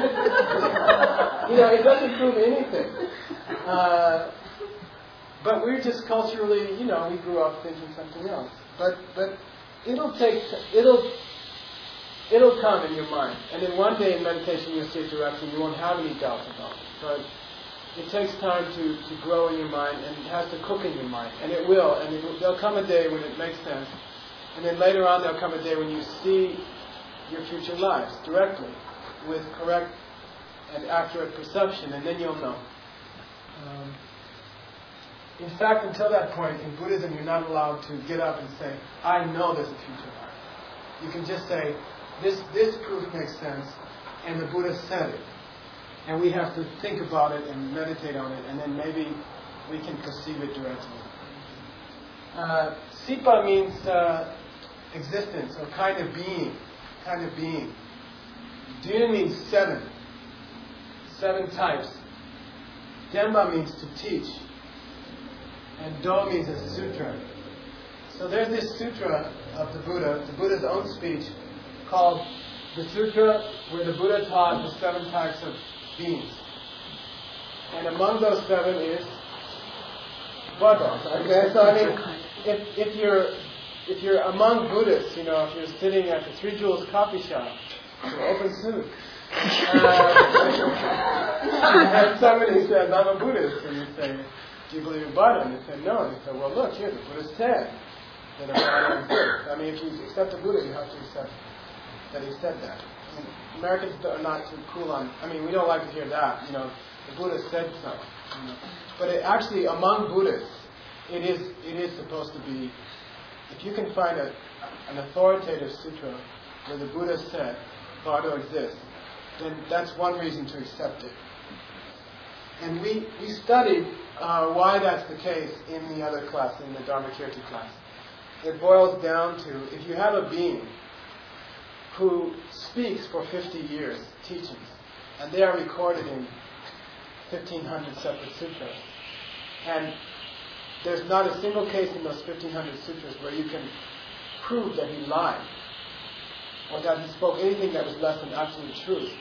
you know, it doesn't prove anything. Uh, but we're just culturally, you know, we grew up thinking something else. But but it'll take, it'll it'll come in your mind, and then one day in meditation you'll see it directly. You won't have any doubts about it. But it takes time to, to grow in your mind, and it has to cook in your mind, and it will. And it will, there'll come a day when it makes sense, and then later on there'll come a day when you see your future lives directly with correct and accurate perception, and then you'll know. Um, in fact, until that point in Buddhism, you're not allowed to get up and say, I know there's a future life. You can just say, this this proof makes sense, and the Buddha said it. And we have to think about it and meditate on it, and then maybe we can perceive it directly. Uh, Sipa means uh, existence, or kind of being. Kind of being. Duna means seven. Seven types. Demba means to teach. And Do means a sutra. So there's this sutra of the Buddha, the Buddha's own speech, called the Sutra where the Buddha taught the seven types of beings. And among those seven is Buddha. Okay, so I mean, if if you're If you're among Buddhists, you know, if you're sitting at the Three Jewels coffee shop, you're open soon. Uh, and somebody says, I'm a Buddhist, and you say, do you believe in Buddha? And you say, no. And you say, well, look, here, the Buddha said that a Buddha exists. I mean, if you accept the Buddha, you have to accept that he said that. I mean, Americans are not too cool on, I mean, we don't like to hear that, you know, the Buddha said so. You know. But it, actually, among Buddhists, it is it is supposed to be. If you can find a, an authoritative sutra where the Buddha said Bardo exists, then that's one reason to accept it. And we, we studied uh, why that's the case in the other class, in the Dharmakirti class. It boils down to, if you have a being who speaks for fifty years, teachings, and they are recorded in fifteen hundred separate sutras, and there's not a single case in those fifteen hundred sutras where you can prove that he lied or that he spoke anything that was less than absolute truth.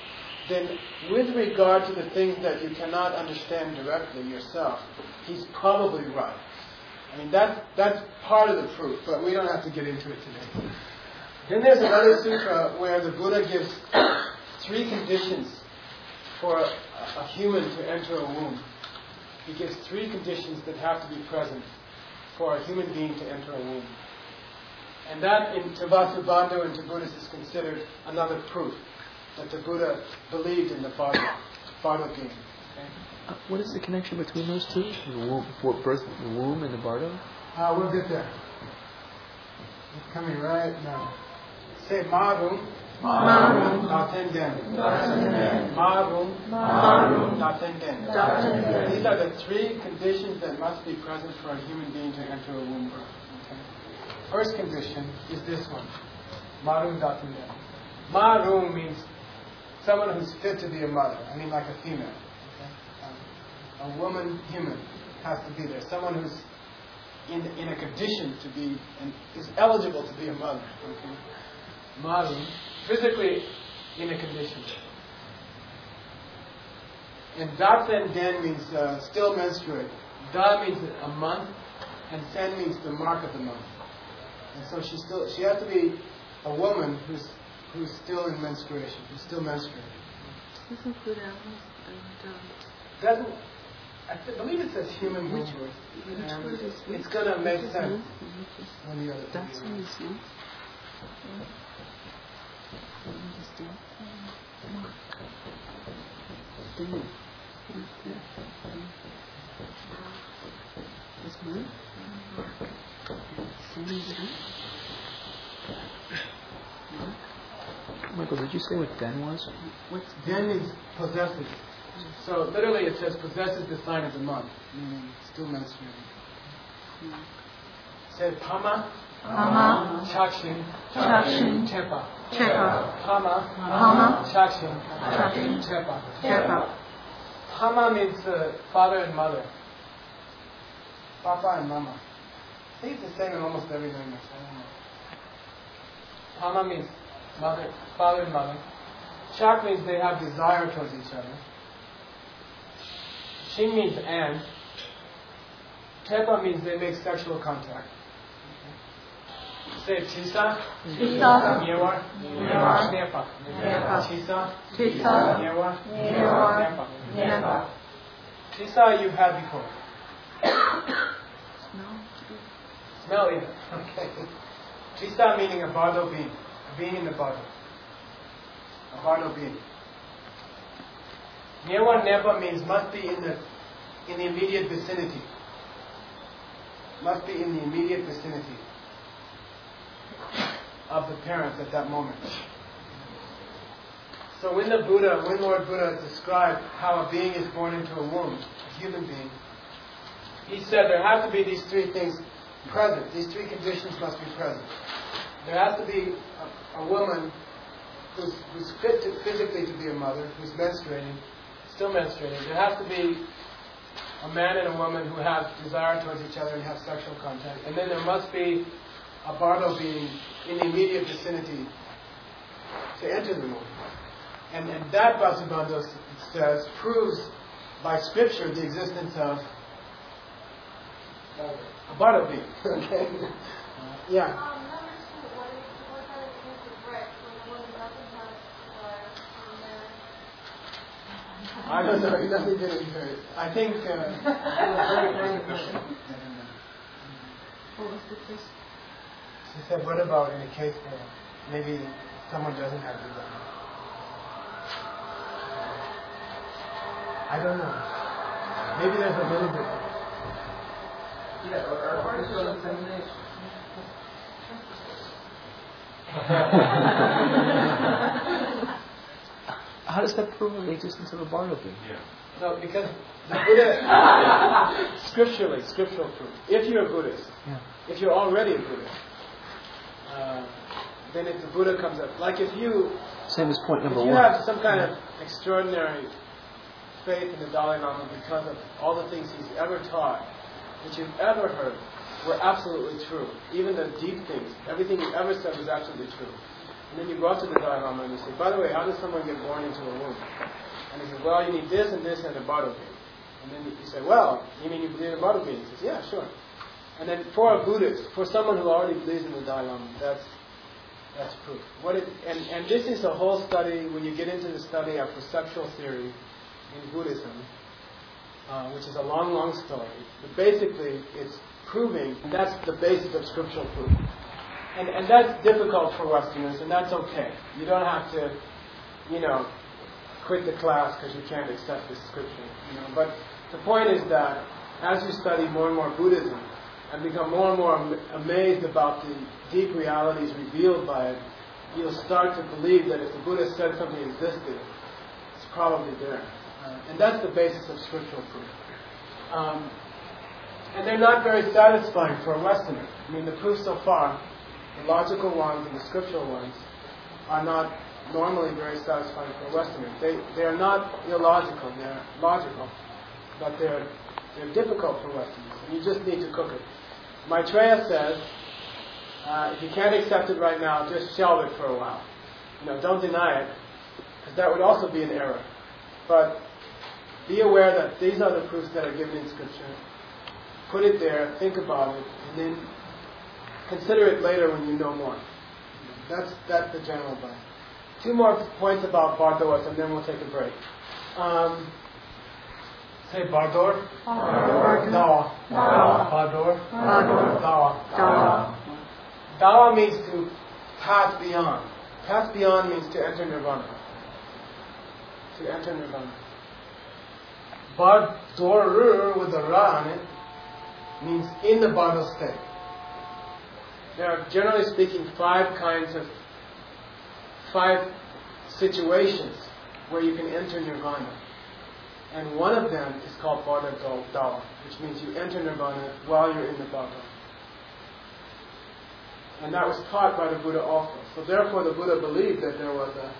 then with regard to the things that you cannot understand directly yourself, he's probably right. I mean, that, that's part of the proof, but we don't have to get into it today. Then there's another sutra where the Buddha gives three conditions for a, a human to enter a womb. He gives three conditions that have to be present for a human being to enter a womb. And that in to Vasubandhu and to Buddhists is considered another proof that the Buddha believed in the Bardo, Bardo being. Okay? Uh, what is the connection between those two? The womb, for birth, the womb and the Bardo? Uh, we'll get there. It's coming right now. Say Marum. Marum. Datenden. Marum. Marum. Datenden. These are the three conditions that must be present for a human being to enter a womb birth. Okay? First condition is this one. Marum Datenden. Marum means someone who's fit to be a mother. I mean like a female. Okay? Um, a woman, human, has to be there. Someone who's in in a condition to be, and is eligible to be a mother. Okay? Marum, physically in a condition. And Daten Den means uh, still menstruate. Da means a month, and Sen means the mark of the month. And so she still she has to be a woman who's who's still in menstruation, who's still menstruating. Does this include animals? And, um, Doesn't I th- believe it says human womb birth. And it's gonna make sense when the other That's thing what is. is you. This one? Michael, did you say what Den was? What's Den means possesses. So literally it says possesses the sign of the month, meaning still menstruating. Say Pama. Pama. Chakshin. Chakshin. Tepa. Tepa. Pama. Pama. Chakshin. Chakshin. Tepa. Tepa. Pama means uh, father and mother. Papa and mama. I think it's the same in almost every language. I don't know. Pama means mother, father and mother. Chak means they have desire towards each other. Shin means and. Tepa means they make sexual contact. Say Tisa. Tisa. Nyewar. Nyewar. Nepa. Nepa. Tisa. Tisa. Nyewar. Nyewar. Nepa. Nepa. Tisa you've had before. no. Smell either. Okay. Tisa meaning a bardo being. A being in the bardo. A bardo being. Nyewar Nepa means must be in the in the immediate vicinity. Must be in the immediate vicinity of the parents at that moment. So when the Buddha, when Lord Buddha described how a being is born into a womb, a human being, he said there have to be these three things present. These three conditions must be present. There has to be a, a woman who's, who's fit to, physically to be a mother, who's menstruating, still menstruating. There has to be a man and a woman who have desire towards each other and have sexual contact. And then there must be a bardo being in the immediate vicinity to enter the womb. And, and that, Vasubandhu says, proves by scripture the existence of a bardo being. Okay? Yeah. Um, number two, what is, what kind of use of brick when the woman doesn't have desire and then... I don't know, he doesn't get into it. I think... Uh, What was the question? she said, what about in a case where maybe someone doesn't have desire? I don't know. Maybe there's a little bit. Yeah, or, or artificial insemination. How does that prove the existence of a bardo being? No, because the Buddha, scripturally, scriptural proof. If you're a Buddhist, Yeah. if you're already a Buddhist, uh, then if the Buddha comes up, like if you, Same as point number if you one. have some kind of extraordinary faith in the Dalai Lama because of all the things he's ever taught, that you've ever heard, were absolutely true. Even the deep things, everything he ever said was absolutely true. And then you go up to the Dalai Lama and you say, by the way, how does someone get born into a womb? And he says, well, you need this and this and a bottle bean. And then you say, well, you mean you believe in bottle bean? He says, yeah, sure. And then for a Buddhist, for someone who already believes in the Dalai Lama, that's that's proof. What it, and, and this is a whole study, when you get into the study of perceptual theory in Buddhism, uh, which is a long, long story. But basically, it's proving, and that's the basis of scriptural proof. And, and that's difficult for Westerners, and that's okay. You don't have to, you know, quit the class because you can't accept the scripture. You know. But the point is that as you study more and more Buddhism and become more and more am- amazed about the deep realities revealed by it, you'll start to believe that if the Buddha said something existed, it's probably there. Uh, and that's the basis of scriptural proof. Um, and they're not very satisfying for a Westerner. I mean, the proofs so far, the logical ones and the scriptural ones, are not normally very satisfying for a Westerner. They they are not illogical, they're logical, but they're they're difficult for Westerners. And you just need to cook it. Maitreya says, uh, if you can't accept it right now, just shelve it for a while. You know, don't deny it, because that would also be an error. But be aware that these are the proofs that are given in Scripture. Put it there, think about it, and then consider it later when you know more. That's that's the general advice. Two more points about Bardoas, and then we'll take a break. Um, say Bardor. Bardor. Dawa. Dawa. Bardor. Bardor. Dawa. Dawa. Dawa means to pass beyond. Pass beyond means to enter nirvana. To enter nirvana. Bardor with a ra on it means in the Bardo state. There are, generally speaking, five kinds of, five situations where you can enter nirvana. And one of them is called Bardo Dawa, which means you enter nirvana while you're in the Bardo. And that was taught by the Buddha also. So therefore the Buddha believed that there was a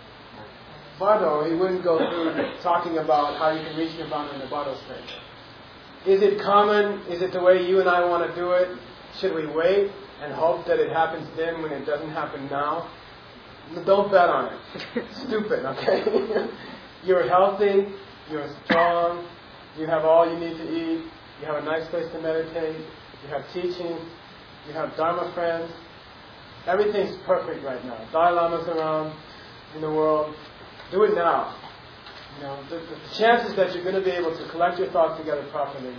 Bardo. He wouldn't go through talking about how you can reach nirvana in the Bardo state. Is it common? Is it the way you and I want to do it? Should we wait and hope that it happens then when it doesn't happen now? Don't bet on it. Stupid, okay? You're healthy, you're strong, you have all you need to eat, you have a nice place to meditate, you have teaching, you have Dharma friends. Everything's perfect right now. Dalai Lama's around in the world. Do it now. You know, the, the chances that you're going to be able to collect your thoughts together properly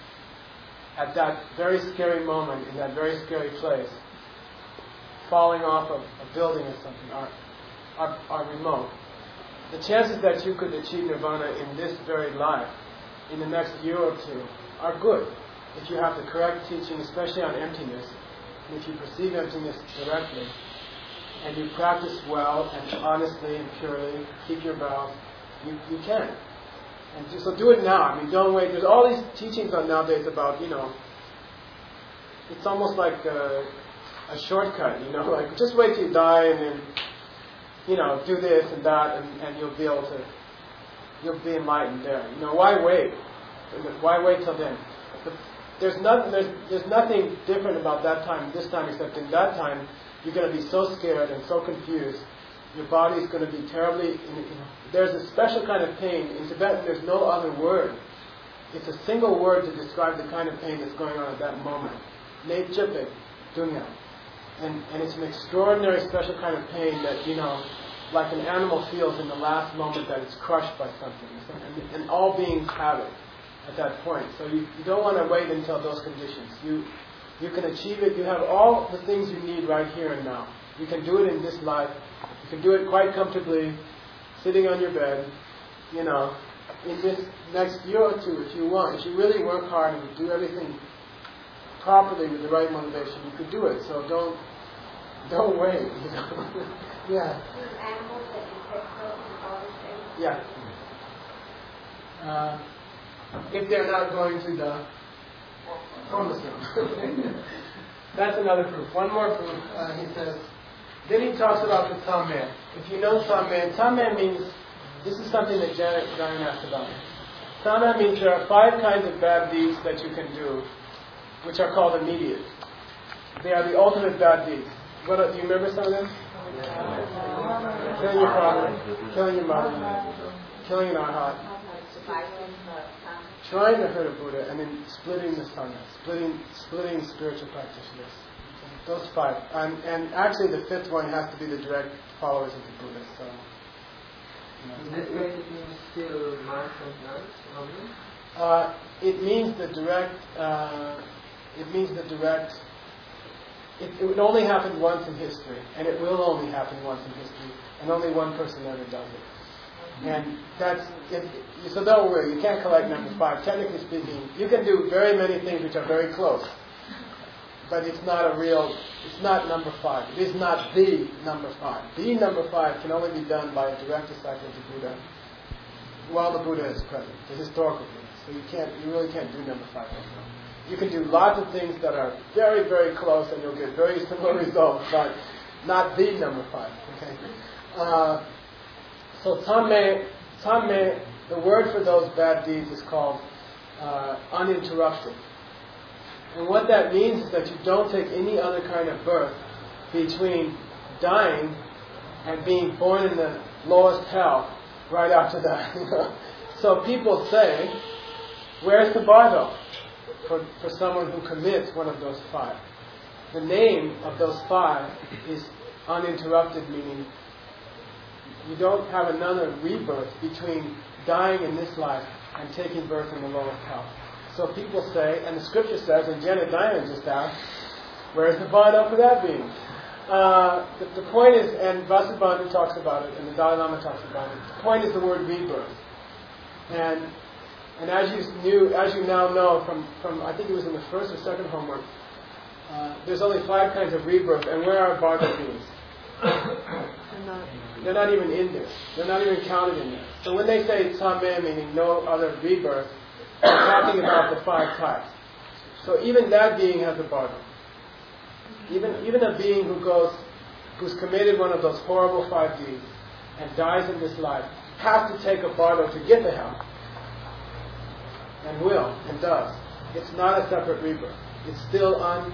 at that very scary moment in that very scary place, falling off of a building or something, are, are, are remote. The chances that you could achieve nirvana in this very life, in the next year or two, are good if you have the correct teaching, especially on emptiness, and if you perceive emptiness directly, and you practice well and honestly and purely, keep your vows, you, you can. And do, so do it now. I mean, don't wait. There's all these teachings on nowadays about, you know, it's almost like a, a shortcut, you know, like just wait till you die and then, you know, do this and that and, and you'll be able to, you'll be enlightened there. You know, why wait? Why wait till then? The, there's, not, there's, there's nothing different about that time, this time, except in that time, you're going to be so scared and so confused. Your body is going to be terribly, you know, there's a special kind of pain. In Tibetan, there's no other word. It's a single word to describe the kind of pain that's going on at that moment. Ne chipik, dunya. And, and it's an extraordinary special kind of pain that, you know, like an animal feels in the last moment that it's crushed by something. And, and all beings have it at that point. So you, you don't want to wait until those conditions. You, you can achieve it. You have all the things you need right here and now. You can do it in this life. You can do it quite comfortably, sitting on your bed, you know, in this next year or two if you want. If you really work hard and you do everything properly with the right motivation, you could do it. So don't don't wait. You know? Yeah. Animals that you take from all these things? Yeah. Uh, if they're not going to the chromosome. That's another proof. One more proof. Uh, he says, then he talks about the Tame. If you know Tame, Tame means, this is something that Janet Ryan asked about. Tame means there are five kinds of bad deeds that you can do, which are called immediate. They are the ultimate bad deeds. What are, do you remember some of them? Killing your father, killing your mother, killing an arhat, trying to hurt a Buddha, and then splitting the Sangha, splitting, splitting spiritual practitioners. Those five. And, and actually the fifth one has to be the direct followers of the Buddha. So, you know. This basically means still monks and nuns only? Uh, it means the direct, uh, it means the direct, it, it would only happen once in history, and it will only happen once in history, and only one person ever does it. And that's, it, so don't worry, you can't collect number five. Technically speaking, you can do very many things which are very close, but it's not a real, it's not number five. It is not the number five. The number five can only be done by a direct disciple of the Buddha while the Buddha is present, the historical Buddha. So you can't, you really can't do number five right now. You can do lots of things that are very, very close, and you'll get very similar results, but not the number five. Okay. Uh, so tamme, tamme, the word for those bad deeds is called uh, uninterrupted. And what that means is that you don't take any other kind of birth between dying and being born in the lowest hell right after that. So people say, where's the bardo for, for someone who commits one of those five? The name of those five is uninterrupted, meaning you don't have another rebirth between dying in this life and taking birth in the lowest hell. So people say, and the scripture says, and Janet Diamond just asked, where's the bardo for that being? Uh, the, the point is, and Vasubandhu talks about it, and the Dalai Lama talks about it, the point is the word rebirth. And and as you knew, as you now know from, from I think it was in the first or second homework, uh, there's only five kinds of rebirth, and where are bardo beings? They're not even in there. They're not even counted in there. So when they say tamme, meaning no other rebirth, they're talking about the five types. So even that being has a bardo. Even even a being who goes, who's committed one of those horrible five deeds and dies in this life, has to take a bardo to get to hell. And will, and does. It's not a separate rebirth. It's still un,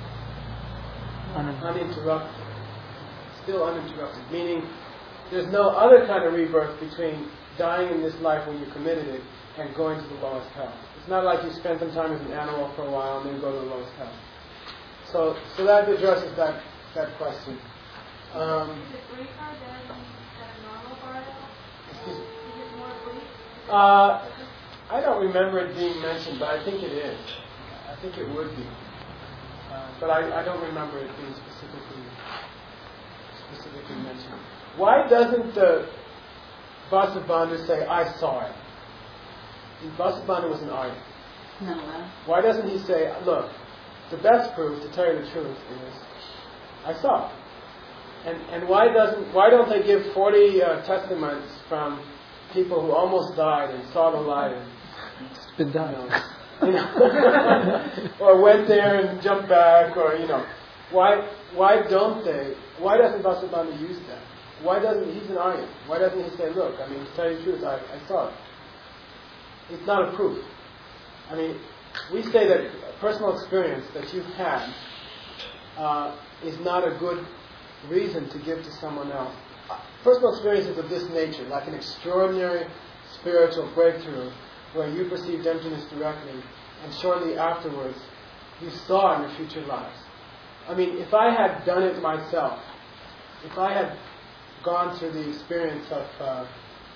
uninterrupted. Still uninterrupted. Meaning, there's no other kind of rebirth between dying in this life when you committed it and going to the lowest hell. It's not like you spend some time as an animal for a while and then go to the lowest hell. So, so that addresses that that question. Um, Is it briefer than, than normal bardo? excuse me. Is it more brief? Uh, I don't remember it being mentioned, but I think it is. I think it would be. Uh, but I, I don't remember it being specifically specifically mentioned. Why doesn't the Vasubandhu say, I saw it? Vasubandhu was an artist. No, uh, Why doesn't he say, look, the best proof, to tell you the truth, is I saw it. And and why doesn't why don't they give forty uh, testaments from people who almost died and saw the light and It's been done. you know, or went there and jumped back, or you know, why why don't they? Why doesn't Vasubandhu use that? Why doesn't he's an Aryan? Why doesn't he say, look, I mean, to tell you the truth, I, I saw it. It's not a proof. I mean, we say that personal experience that you've had uh, is not a good reason to give to someone else. Personal experiences of this nature, like an extraordinary spiritual breakthrough where you perceived emptiness directly, and shortly afterwards you saw in your future lives. I mean, if I had done it myself, if I had gone through the experience of uh,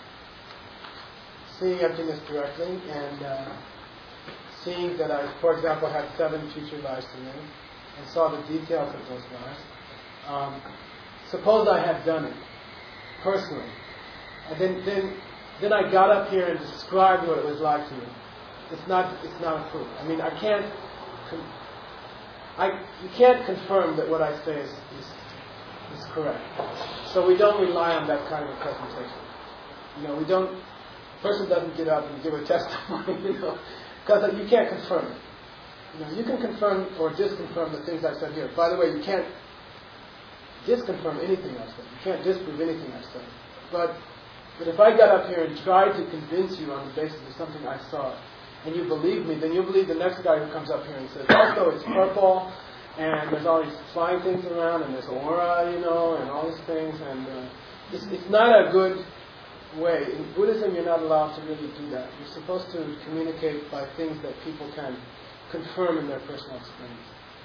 seeing emptiness directly and uh, seeing that I, for example, had seven future lives to live and saw the details of those lives, um, suppose I had done it personally, and then then then I got up here and described what it was like to me. It's not it's not a proof. I mean, I can't. Con- I you can't confirm that what I say is, is is correct. So we don't rely on that kind of presentation. You know, we don't. A person doesn't get up and give a testimony, you know, because you can't confirm it. You know, you can confirm or disconfirm the things I said here. By the way, you can't disconfirm anything I've said. You can't disprove anything I've said. But but if I got up here and tried to convince you on the basis of something I saw, and you believe me, then you'll believe the next guy who comes up here and says, also it's purple, and there's all these flying things around, and there's aura, you know, and all these things, and uh, it's, it's not a good way. In Buddhism, you're not allowed to really do that. You're supposed to communicate by things that people can confirm in their personal experience.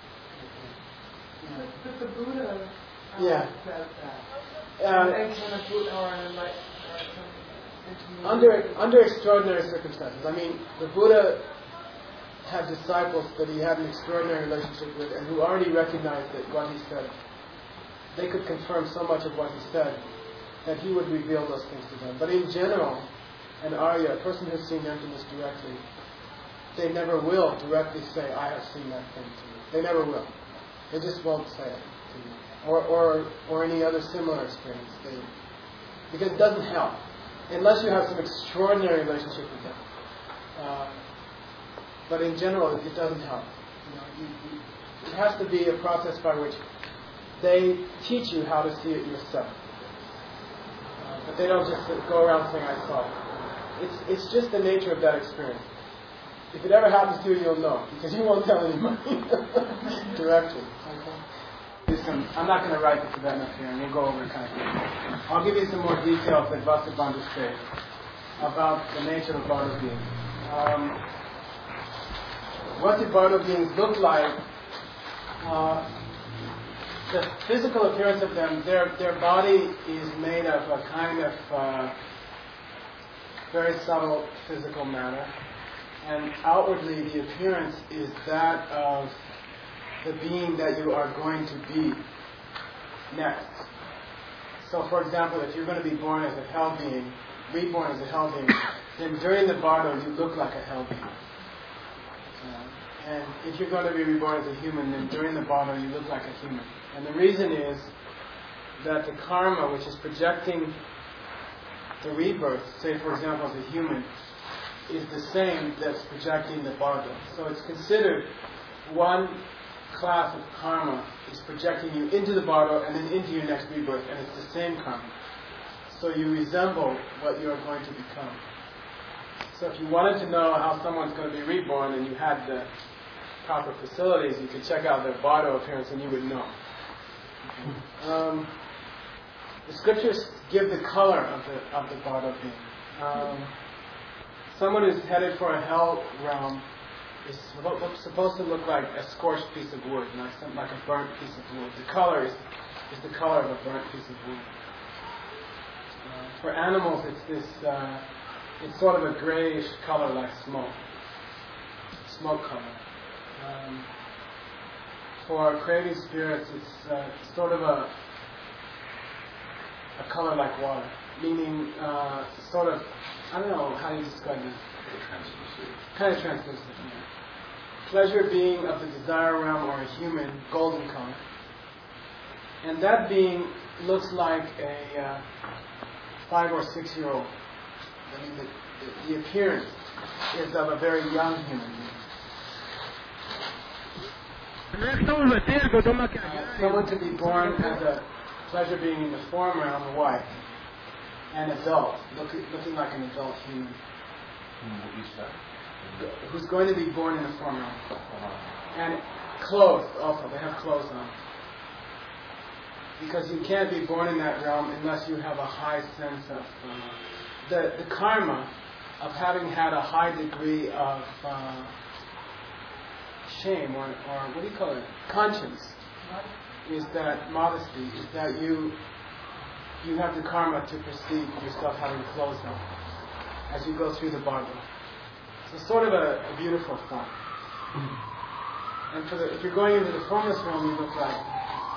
But, but the Buddha uh, Yeah. says that. Uh, and when a Buddha or an enlightened or some intermediate- Under under extraordinary circumstances. I mean, the Buddha had disciples that he had an extraordinary relationship with, and who already recognized that what he said, they could confirm so much of what he said that he would reveal those things to them. But in general, an Arya, a person who's seen emptiness directly, they never will directly say, "I have seen that thing" to you. They never will. They just won't say it to you, or or or any other similar experience. They, because it doesn't help. Unless you have some extraordinary relationship with them. Uh, but in general, it, it doesn't help. You know, you, you, it has to be a process by which they teach you how to see it yourself. Uh, but they don't just go around saying, "I saw it." It's, it's just the nature of that experience. If it ever happens to you, you'll know, because you won't tell anybody directly. Okay? Some, I'm not going to write the Tibetan up here, and we'll go over it kind of. I'll give you some more details that Vasubandhu said about the nature of Bardo beings. Um, what do Bardo beings look like? Uh, the physical appearance of them, their their body is made of a kind of uh, very subtle physical matter, and outwardly the appearance is that of the being that you are going to be next. So, for example, if you're going to be born as a hell being, reborn as a hell being, then during the Bardo you look like a hell being. Uh, and if you're going to be reborn as a human, then during the Bardo you look like a human. And the reason is that the karma, which is projecting the rebirth, say for example as a human, is the same that's projecting the Bardo. So it's considered one class of karma is projecting you into the Bardo and then into your next rebirth, and it's the same karma. So you resemble what you are going to become. So if you wanted to know how someone's going to be reborn and you had the proper facilities, you could check out their Bardo appearance and you would know. Um, the scriptures give the color of the of the Bardo being. Um, someone who's headed for a hell realm is supposed to look like a scorched piece of wood, like something like a burnt piece of wood. The color is, is the color of a burnt piece of wood. Uh, for animals, it's this, uh, it's sort of a grayish color like smoke, smoke color. Um, for creative spirits, it's uh, sort of a a color like water, meaning uh, sort of, I don't know how you describe it. Kind of translucent. Yeah. Pleasure being of the desire realm or a human, golden color. And that being looks like a uh, five or six year old. I mean, the, the, the appearance is of a very young human being. Uh, someone to be born as a pleasure being in the form realm, a wife, an adult, looking, looking like an adult human. Who's going to be born in the form realm. And clothes also, they have clothes on. Because you can't be born in that realm unless you have a high sense of uh, the, the karma of having had a high degree of uh, shame, or, or what do you call it? Conscience. Is that modesty, is that you you have the karma to perceive yourself having clothes on as you go through the Bardo. So it's sort of a, a beautiful form. And for the, if you're going into the formless realm, you look like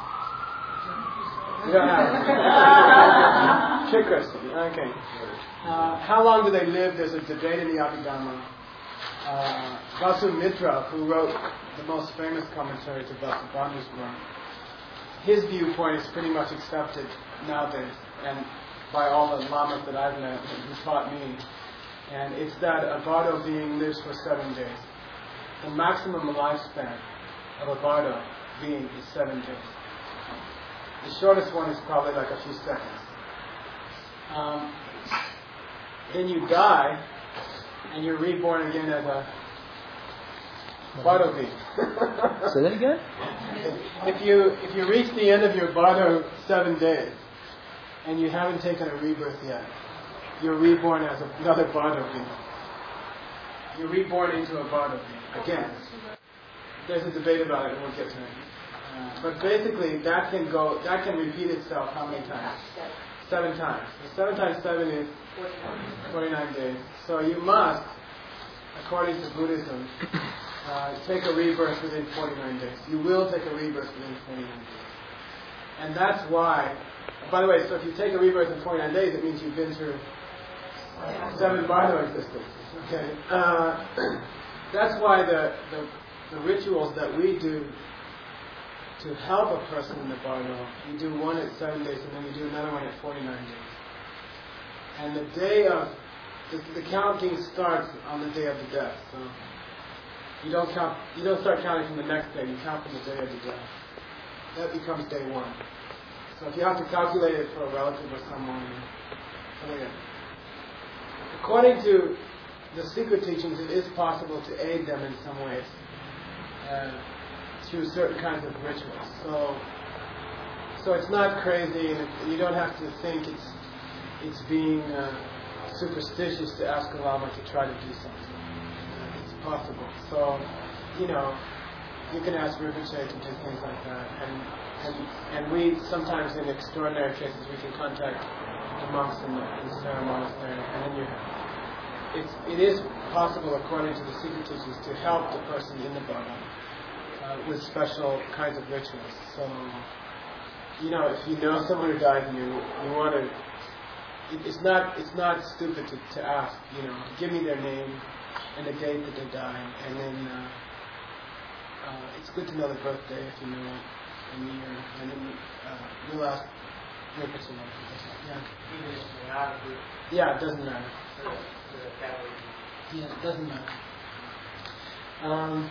you don't have trick question. Okay. Uh, how long do they live? There's a debate in the Abhidhamma. Uh, Vasumitra, who wrote the most famous commentary to Vasubandhu's work, his viewpoint is pretty much accepted nowadays, and by all the lamas that I've met who taught me. And it's that a Bardo being lives for seven days. The maximum lifespan of a Bardo being is seven days. The shortest one is probably like a few seconds. Um, then you die, and you're reborn again as a Bardo being. Say that again? If you if you reach the end of your bardo seven days and you haven't taken a rebirth yet, you're reborn as another bardo being. You're reborn into a bardo being again. There's a debate about it. We'll get to it. Uh, but basically, that can go. That can repeat itself how many times? Seven times. So seven times seven is forty-nine days. So you must, according to Buddhism, uh, take a rebirth within forty-nine days. You will take a rebirth within forty-nine days. And that's why, by the way, so if you take a rebirth in forty-nine days, it means you've been through seven bardo existences. Okay? Uh, that's why the, the, the rituals that we do to help a person in the bardo, you do one at seven days and then you do another one at forty-nine days. And the day of, the, the counting starts on the day of the death. So you don't count, you don't start counting from the next day, you count from the day of the death. That becomes day one. So if you have to calculate it for a relative or someone, something like that. According to the secret teachings, it is possible to aid them in some ways. Uh, through certain kinds of rituals. So so it's not crazy, and it, you don't have to think it's it's being uh, superstitious to ask a Lama to try to do something. Uh, it's possible. So, you know, you can ask Rinpoche to do things like that. And, and and we, sometimes in extraordinary cases, we can contact the monks in the, in the Sarah Monastery, and then you it's, it is possible, according to the secret teachings, to help the person in the bardo. Uh, with special kinds of rituals. So, you know, if you know someone who died and you you want to, it, it's not it's not stupid to, to ask. You know, give me their name and the date that they died, and then uh, uh, it's good to know the birthday if you know it, and the year, and then uh, we'll ask Rinpoche. Yeah. Even if you're not a group. Yeah, it doesn't matter. For the, for the family. Yeah, it doesn't matter. Um,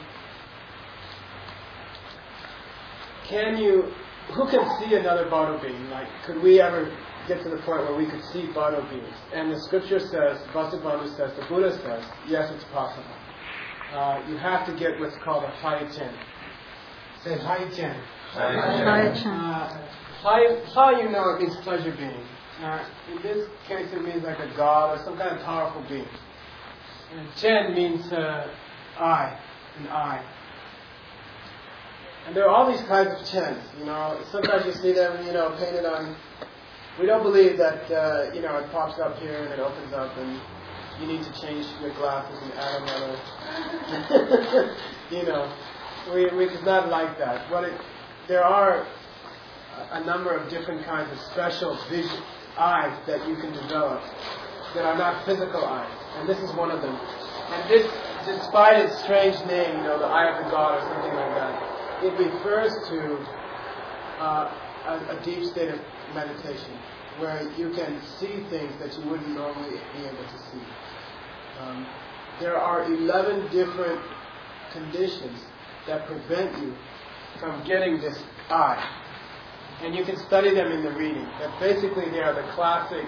Can you, who can see another bardo being? Like, could we ever get to the point where we could see bardo beings? And the scripture says, Vasubandhu says, the Buddha says, yes, it's possible. Uh, you have to get what's called a Hai Chen. Say Hai Chen. Hai Chen. Uh, Hai, Hai, you know, it means pleasure being. Uh, in this case, it means like a god or some kind of powerful being. And Chen means uh, eye, an eye. And there are all these kinds of chens, you know. Sometimes you see them, you know, painted on. We don't believe that, uh, you know, it pops up here and it opens up and you need to change your glasses and add another. you know, we, we, it's not like that. What it, there are a number of different kinds of special vision eyes that you can develop that are not physical eyes, and this is one of them. And this, despite its strange name, you know, the eye of the god or something like that. It refers to uh, a, a deep state of meditation where you can see things that you wouldn't normally be able to see. Um, there are eleven different conditions that prevent you from getting this eye. And you can study them in the reading. But basically they are the classic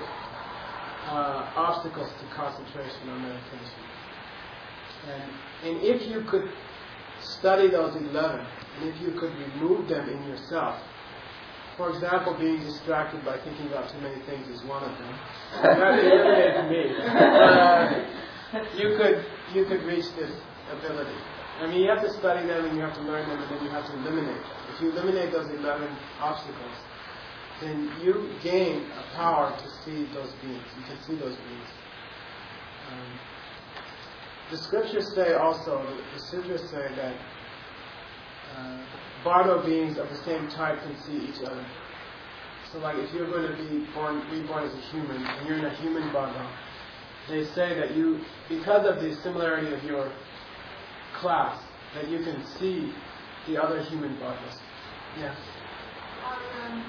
uh, obstacles to concentration or meditation. And, and if you could study those eleven, and if you could remove them in yourself, for example, being distracted by thinking about too many things is one of them. That eliminated me. Uh, you could you could reach this ability. I mean, you have to study them and you have to learn them, and then you have to eliminate them. If you eliminate those eleven obstacles, then you gain a power to see those beings. You can see those beings. Um, the scriptures say also, the sutras say that uh, bardo beings of the same type can see each other. So like if you're going to be born, reborn as a human, and you're in a human bardo, they say that you, because of the similarity of your class, that you can see the other human bardos. Yeah. Um,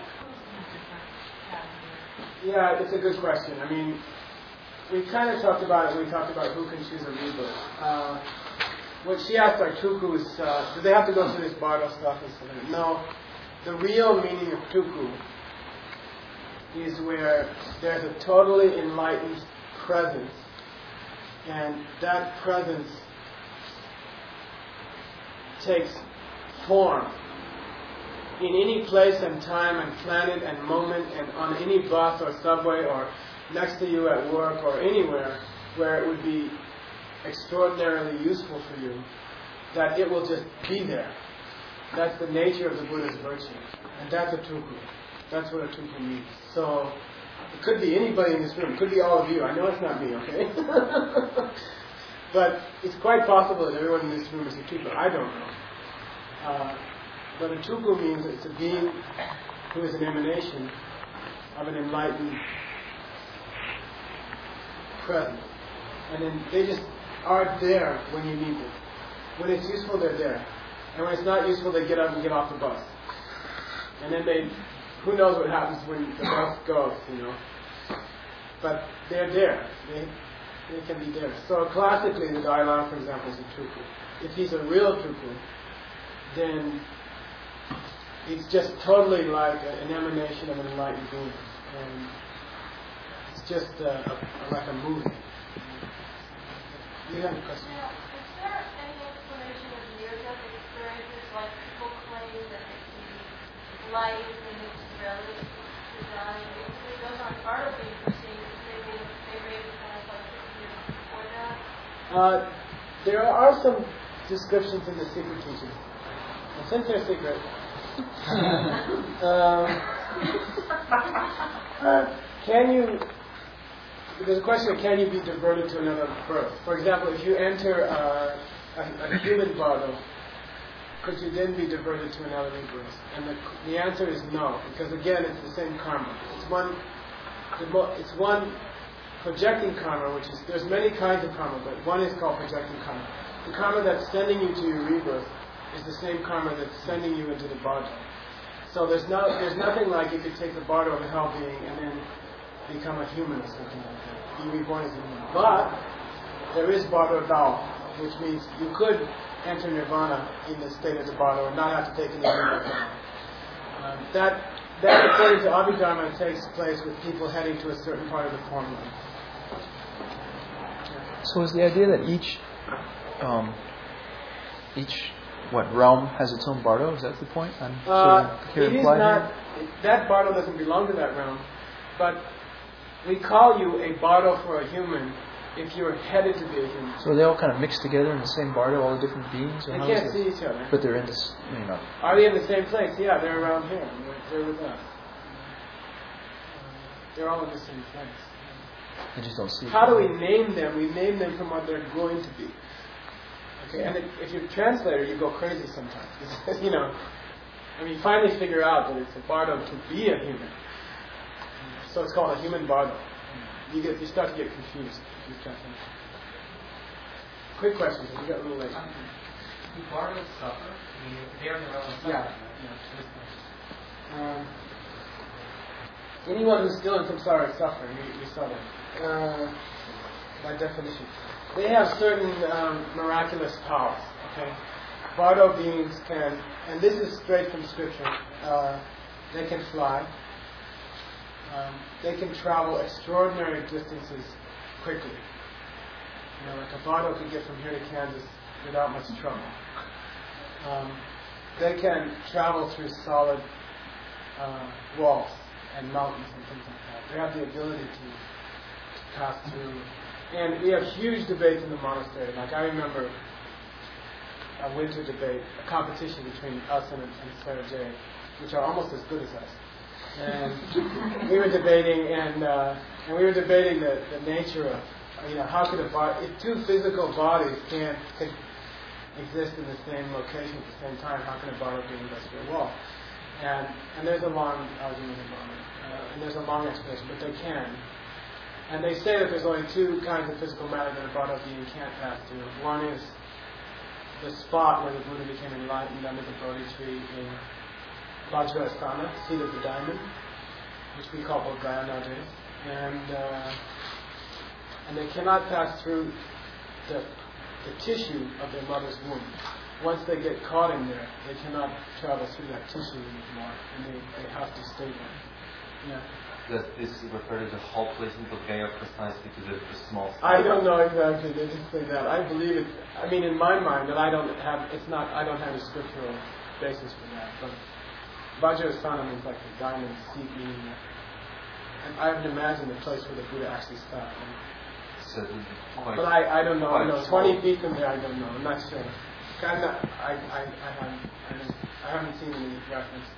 Yeah, it's a good question. I mean, we kind of talked about it when we talked about who can choose a rebirth. Uh, what she asked our tuku is, uh, do they have to go through this bardo stuff and stuff? No. The real meaning of tuku is where there's a totally enlightened presence, and that presence takes form in any place and time and planet and moment and on any bus or subway or next to you at work or anywhere where it would be extraordinarily useful for you, that it will just be there. That's the nature of the Buddha's virtue. And that's a tuku. That's what a tuku means. So, it could be anybody in this room. It could be all of you. I know it's not me, okay? But it's quite possible that everyone in this room is a tuku. I don't know. Uh, but a tuku means it's a being who is an emanation of an enlightened presence. And then they just are there when you need them. When it's useful, they're there. And when it's not useful, they get up and get off the bus. And then they, who knows what happens when the bus goes, you know. But they're there. They, they can be there. So classically, the Dalai Lama, for example, is a tuku. If he's a real tuku, then it's just totally like an emanation of an enlightened being. And it's just uh, a, like a movie. You have a question? Now, is there any explanation of near-death experiences, like people claim that they see light in its relative to dying? Basically, those aren't part of being perceived. They may, they may be kind of like six years before that. Uh, there are some descriptions in the secret teaching. And since they're secret, um, uh, can you... There's a question of can you be diverted to another birth? For example, if you enter uh, a, a human body, could you then be diverted to another rebirth? And the, the answer is no, because again, it's the same karma. It's one, it's one projecting karma, which is, there's many kinds of karma, but one is called projecting karma. The karma that's sending you to your rebirth is the same karma that's sending you into the body. So there's no, there's nothing like you could take the body of a hell being and then become a human or something like that. Be reborn as a human. But there is Bardo Dao, which means you could enter nirvana in the state of the Bardo and not have to take any human form. Um, that, that, according to Abhidharma, takes place with people heading to a certain part of the form line. So is the idea that each, um, each, what, realm has its own Bardo? Is that the point? I'm uh, sort of it is not, that Bardo doesn't belong to that realm, but we call you a Bardo for a human if you're headed to be a human. So they all kind of mix together in the same Bardo, all the different beings? They can't see each other. But they're in this, you know. Are they in the same place? Yeah, they're around here. They're, they're with us. They're all in the same place. I just don't see How it. do we name them? We name them from what they're going to be. Okay, and if you're a translator, you go crazy sometimes. You know, I mean, you finally figure out that it's a Bardo to be a human. So it's called a human Bardo. You get, you start to get confused if you translate. Quick question, we got a little late. Um, do Bardos suffer? I mean, they're in the realm of suffering. Yeah. yeah. Um, anyone who's still in samsara is suffering. We, we saw that. Uh, by definition. They have certain um, miraculous powers. Okay, Bardo beings can, and this is straight from scripture. Uh, they can fly. Um, they can travel extraordinary distances quickly. You know, like a Bardo could get from here to Kansas without much trouble. Um, they can travel through solid uh, walls and mountains and things like that. They have the ability to pass through. And we have huge debates in the monastery. Like I remember a winter debate, a competition between us and, and Sarah J, which are almost as good as us. And we were debating, and uh, and we were debating the, the nature of, you know, how could a body, if two physical bodies can't can exist in the same location at the same time, how can a body be invested in a wall? And and there's a long argument about it, uh, and there's a long explanation, but they can. And they say that there's only two kinds of physical matter that a Bardo being can't pass through. One is the spot where the Buddha became enlightened under the Bodhi tree in Vajrasthana, seat of the diamond, which we call Bodhgaya nowadays. And uh, and they cannot pass through the, the tissue of their mother's womb. Once they get caught in there, they cannot travel through that tissue anymore, and they, they have to stay there. Yeah. Does this refer to the whole place in Bodhgaya precisely to the, the small size? I don't know exactly. They just say that. I believe it. I mean, in my mind, that I don't have. It's not. I don't have a scriptural basis for that. But Vajrasana means like the diamond seat, meaning that. And I would imagine the place where the Buddha actually stopped. So quite, but I, I don't know. You know, twenty small. feet from there, I don't know. I'm not sure. I'm not, I, I, I, haven't, I, don't, I haven't seen any reference.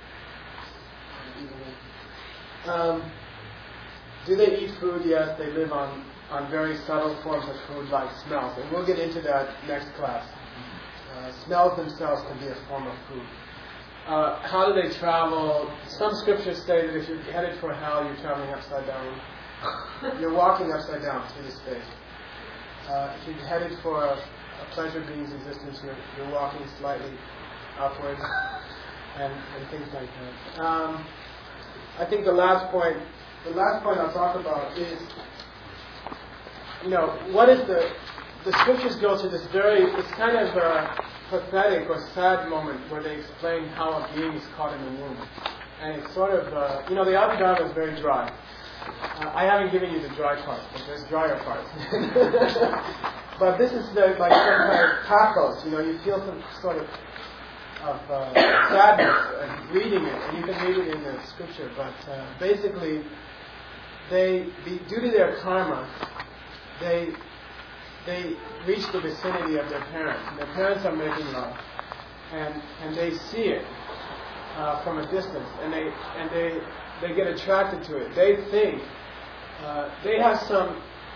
Um, do they eat food? Yes, they live on, on very subtle forms of food like smells. And we'll get into that next class. Uh, smells themselves can be a form of food. Uh, how do they travel? Some scriptures say that if you're headed for hell, you're traveling upside down. You're walking upside down through the space. Uh, if you're headed for a, a pleasure being's existence, you're, you're walking slightly upward, and, and things like that. Um, I think the last point, the last point I'll talk about is, you know, what is the, the scriptures go through this very, it's kind of a pathetic or sad moment where they explain how a being is caught in the womb. And it's sort of, uh, you know, the Abhidharma is very dry. Uh, I haven't given you the dry parts, but there's drier parts. But this is the, like some kind of pathos, you know, you feel some sort of of uh, sadness uh, reading it, and you can read it in the scripture, but uh, basically, they, be, due to their karma, they they reach the vicinity of their parents, and their parents are making love, and and they see it uh, from a distance, and they and they they get attracted to it. They think uh, they have some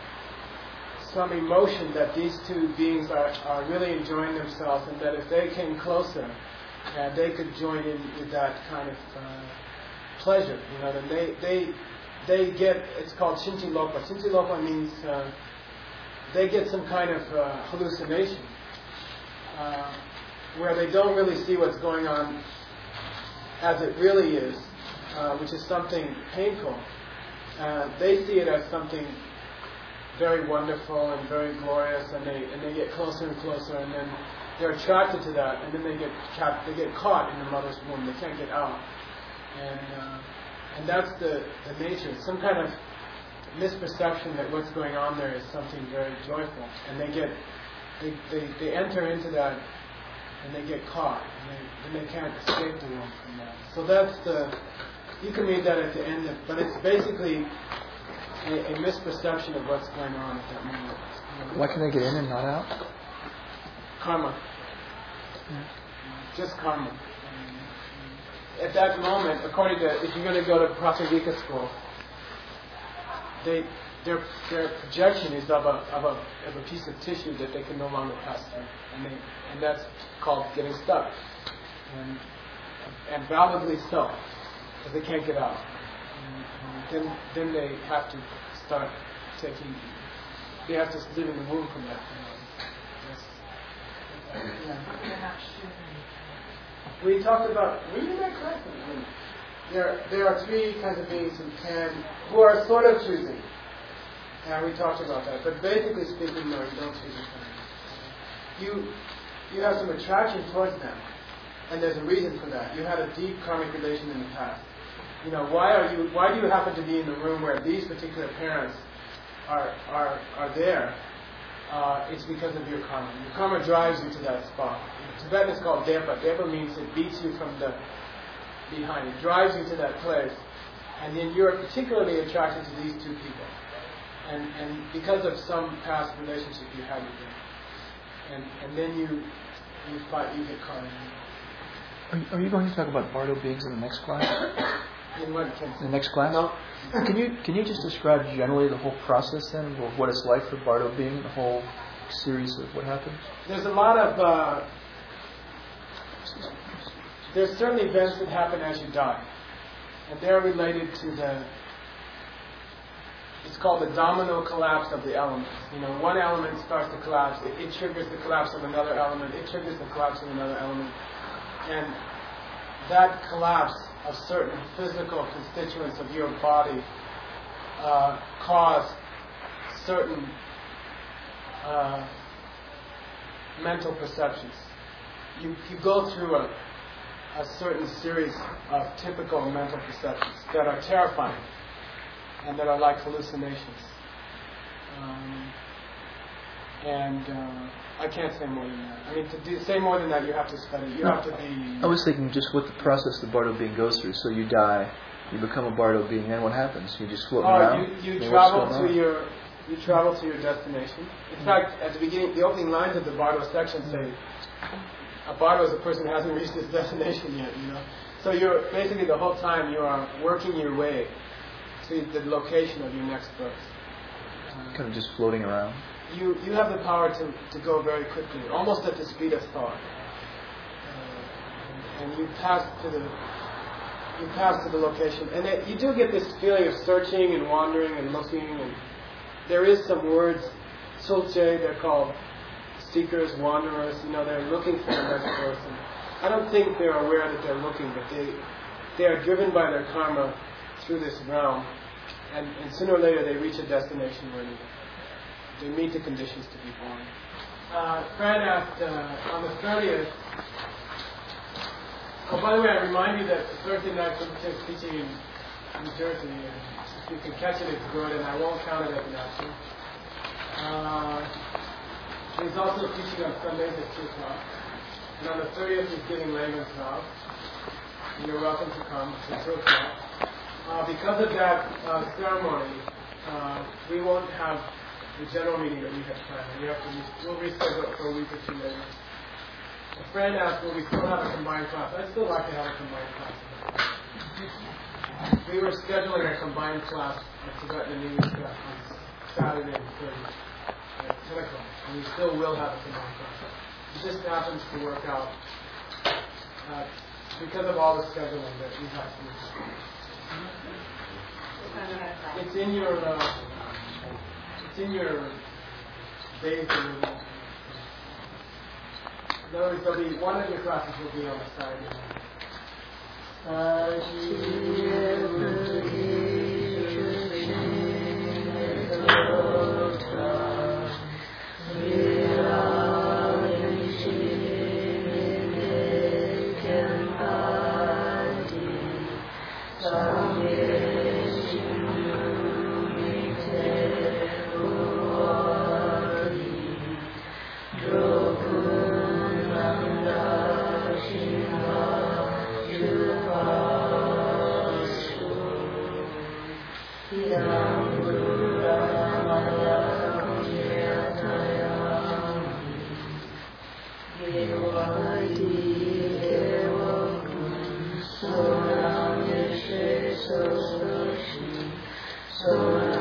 some emotion that these two beings are, are really enjoying themselves, and that if they came closer, uh, they could join in with that kind of uh, pleasure. You know, then they they they get, it's called Chintilopa. Chintilopa means uh, they get some kind of uh, hallucination uh, where they don't really see what's going on as it really is, uh, which is something painful. Uh, they see it as something very wonderful and very glorious, and they and they get closer and closer, and then they're attracted to that, and then they get trapped, they get caught in the mother's womb. They can't get out, and uh, and that's the, the nature. It's some kind of misperception that what's going on there is something very joyful, and they get they they, they enter into that, and they get caught, and they, and they can't escape the womb from that. So that's the, you can read that at the end, of, but it's basically A, a misperception of what's going on at that moment. Why can they get in and not out? Karma. Yeah. Just karma. At that moment, according to, if you're going to go to Prasangika school, they, their their projection is of a of a of a piece of tissue that they can no longer pass through, and they and that's called getting stuck, and and validly so, because they can't get out. Then, then they have to start taking. They have to live in the womb from that point on. Yes. Yeah. We talked about. We did that class. There, there are three kinds of beings who can, who are sort of choosing, and we talked about that. But basically speaking, no, you don't choose them. You, you have some attraction towards them, and there's a reason for that. You had a deep karmic relation in the past. You know, why are you? Why do you happen to be in the room where these particular parents are are are there? Uh, it's because of your karma. Your karma drives you to that spot. In Tibetan, it's called depa. Depa means it beats you from the behind. It drives you to that place, and then you're particularly attracted to these two people, and and because of some past relationship you had with them, and and then you you fight. You get caught in it. Are you, are you going to talk about Bardo beings in the next class? In what sense? The next class? No. Can you can you just describe generally the whole process then of what it's like for Bardo being, the whole series of what happens? There's a lot of uh, there's certain events that happen as you die, and they're related to the. It's called the domino collapse of the elements. You know, one element starts to collapse, it, it triggers the collapse of another element, it triggers the collapse of another element, and that collapse of certain physical constituents of your body uh, cause certain uh, mental perceptions. You, you go through a, a certain series of typical mental perceptions that are terrifying and that are like hallucinations. Um, And uh, I can't say more than that. I mean, to do, say more than that, you have to study. You have to be... I was thinking just what the process the Bardo being goes through. So you die, you become a Bardo being, then what happens? You just float oh, around? You, you, I mean, travel what's to going on? your, you travel to your destination. In mm-hmm. fact, at the beginning, the opening lines of the Bardo section say, a Bardo is a person who hasn't reached his destination yet, you know. So you're, basically the whole time you are working your way to the location of your next birth. Uh, kind of just floating around. You you have the power to, to go very quickly, almost at the speed of thought. Uh, and you pass to the you pass to the location, and it, you do get this feeling of searching and wandering and looking. And there is some words, sulche, they're called seekers, wanderers. You know, they're looking for the next person. I don't think they're aware that they're looking, but they they are driven by their karma through this realm, and, and sooner or later they reach a destination where they They meet the conditions to be born. Uh, Fran asked uh, on the thirtieth. Oh, by the way, I remind you that Thursday night Tim's teaching in New Jersey. And if you can catch it, it's good, and I won't count it as an action. Uh, he's also teaching on Sundays at two o'clock. And on the thirtieth, he's giving layman's vow. And you're welcome to come at two o'clock. Uh, because of that uh, ceremony, uh, we won't have the general meeting that we had planned. We have to, we'll reschedule it for a week or two later. A friend asked, will we still have a combined class? I'd still like to have a combined class. We were scheduling a combined class of Tibetan and English class on Saturday the thirtieth at ten o'clock, and we still will have a combined class. It just happens to work out uh, because of all the scheduling that we have to do. It's in your... Uh, It's in your days and movie. In other words, there'll be one of your classes will be on the Saturday So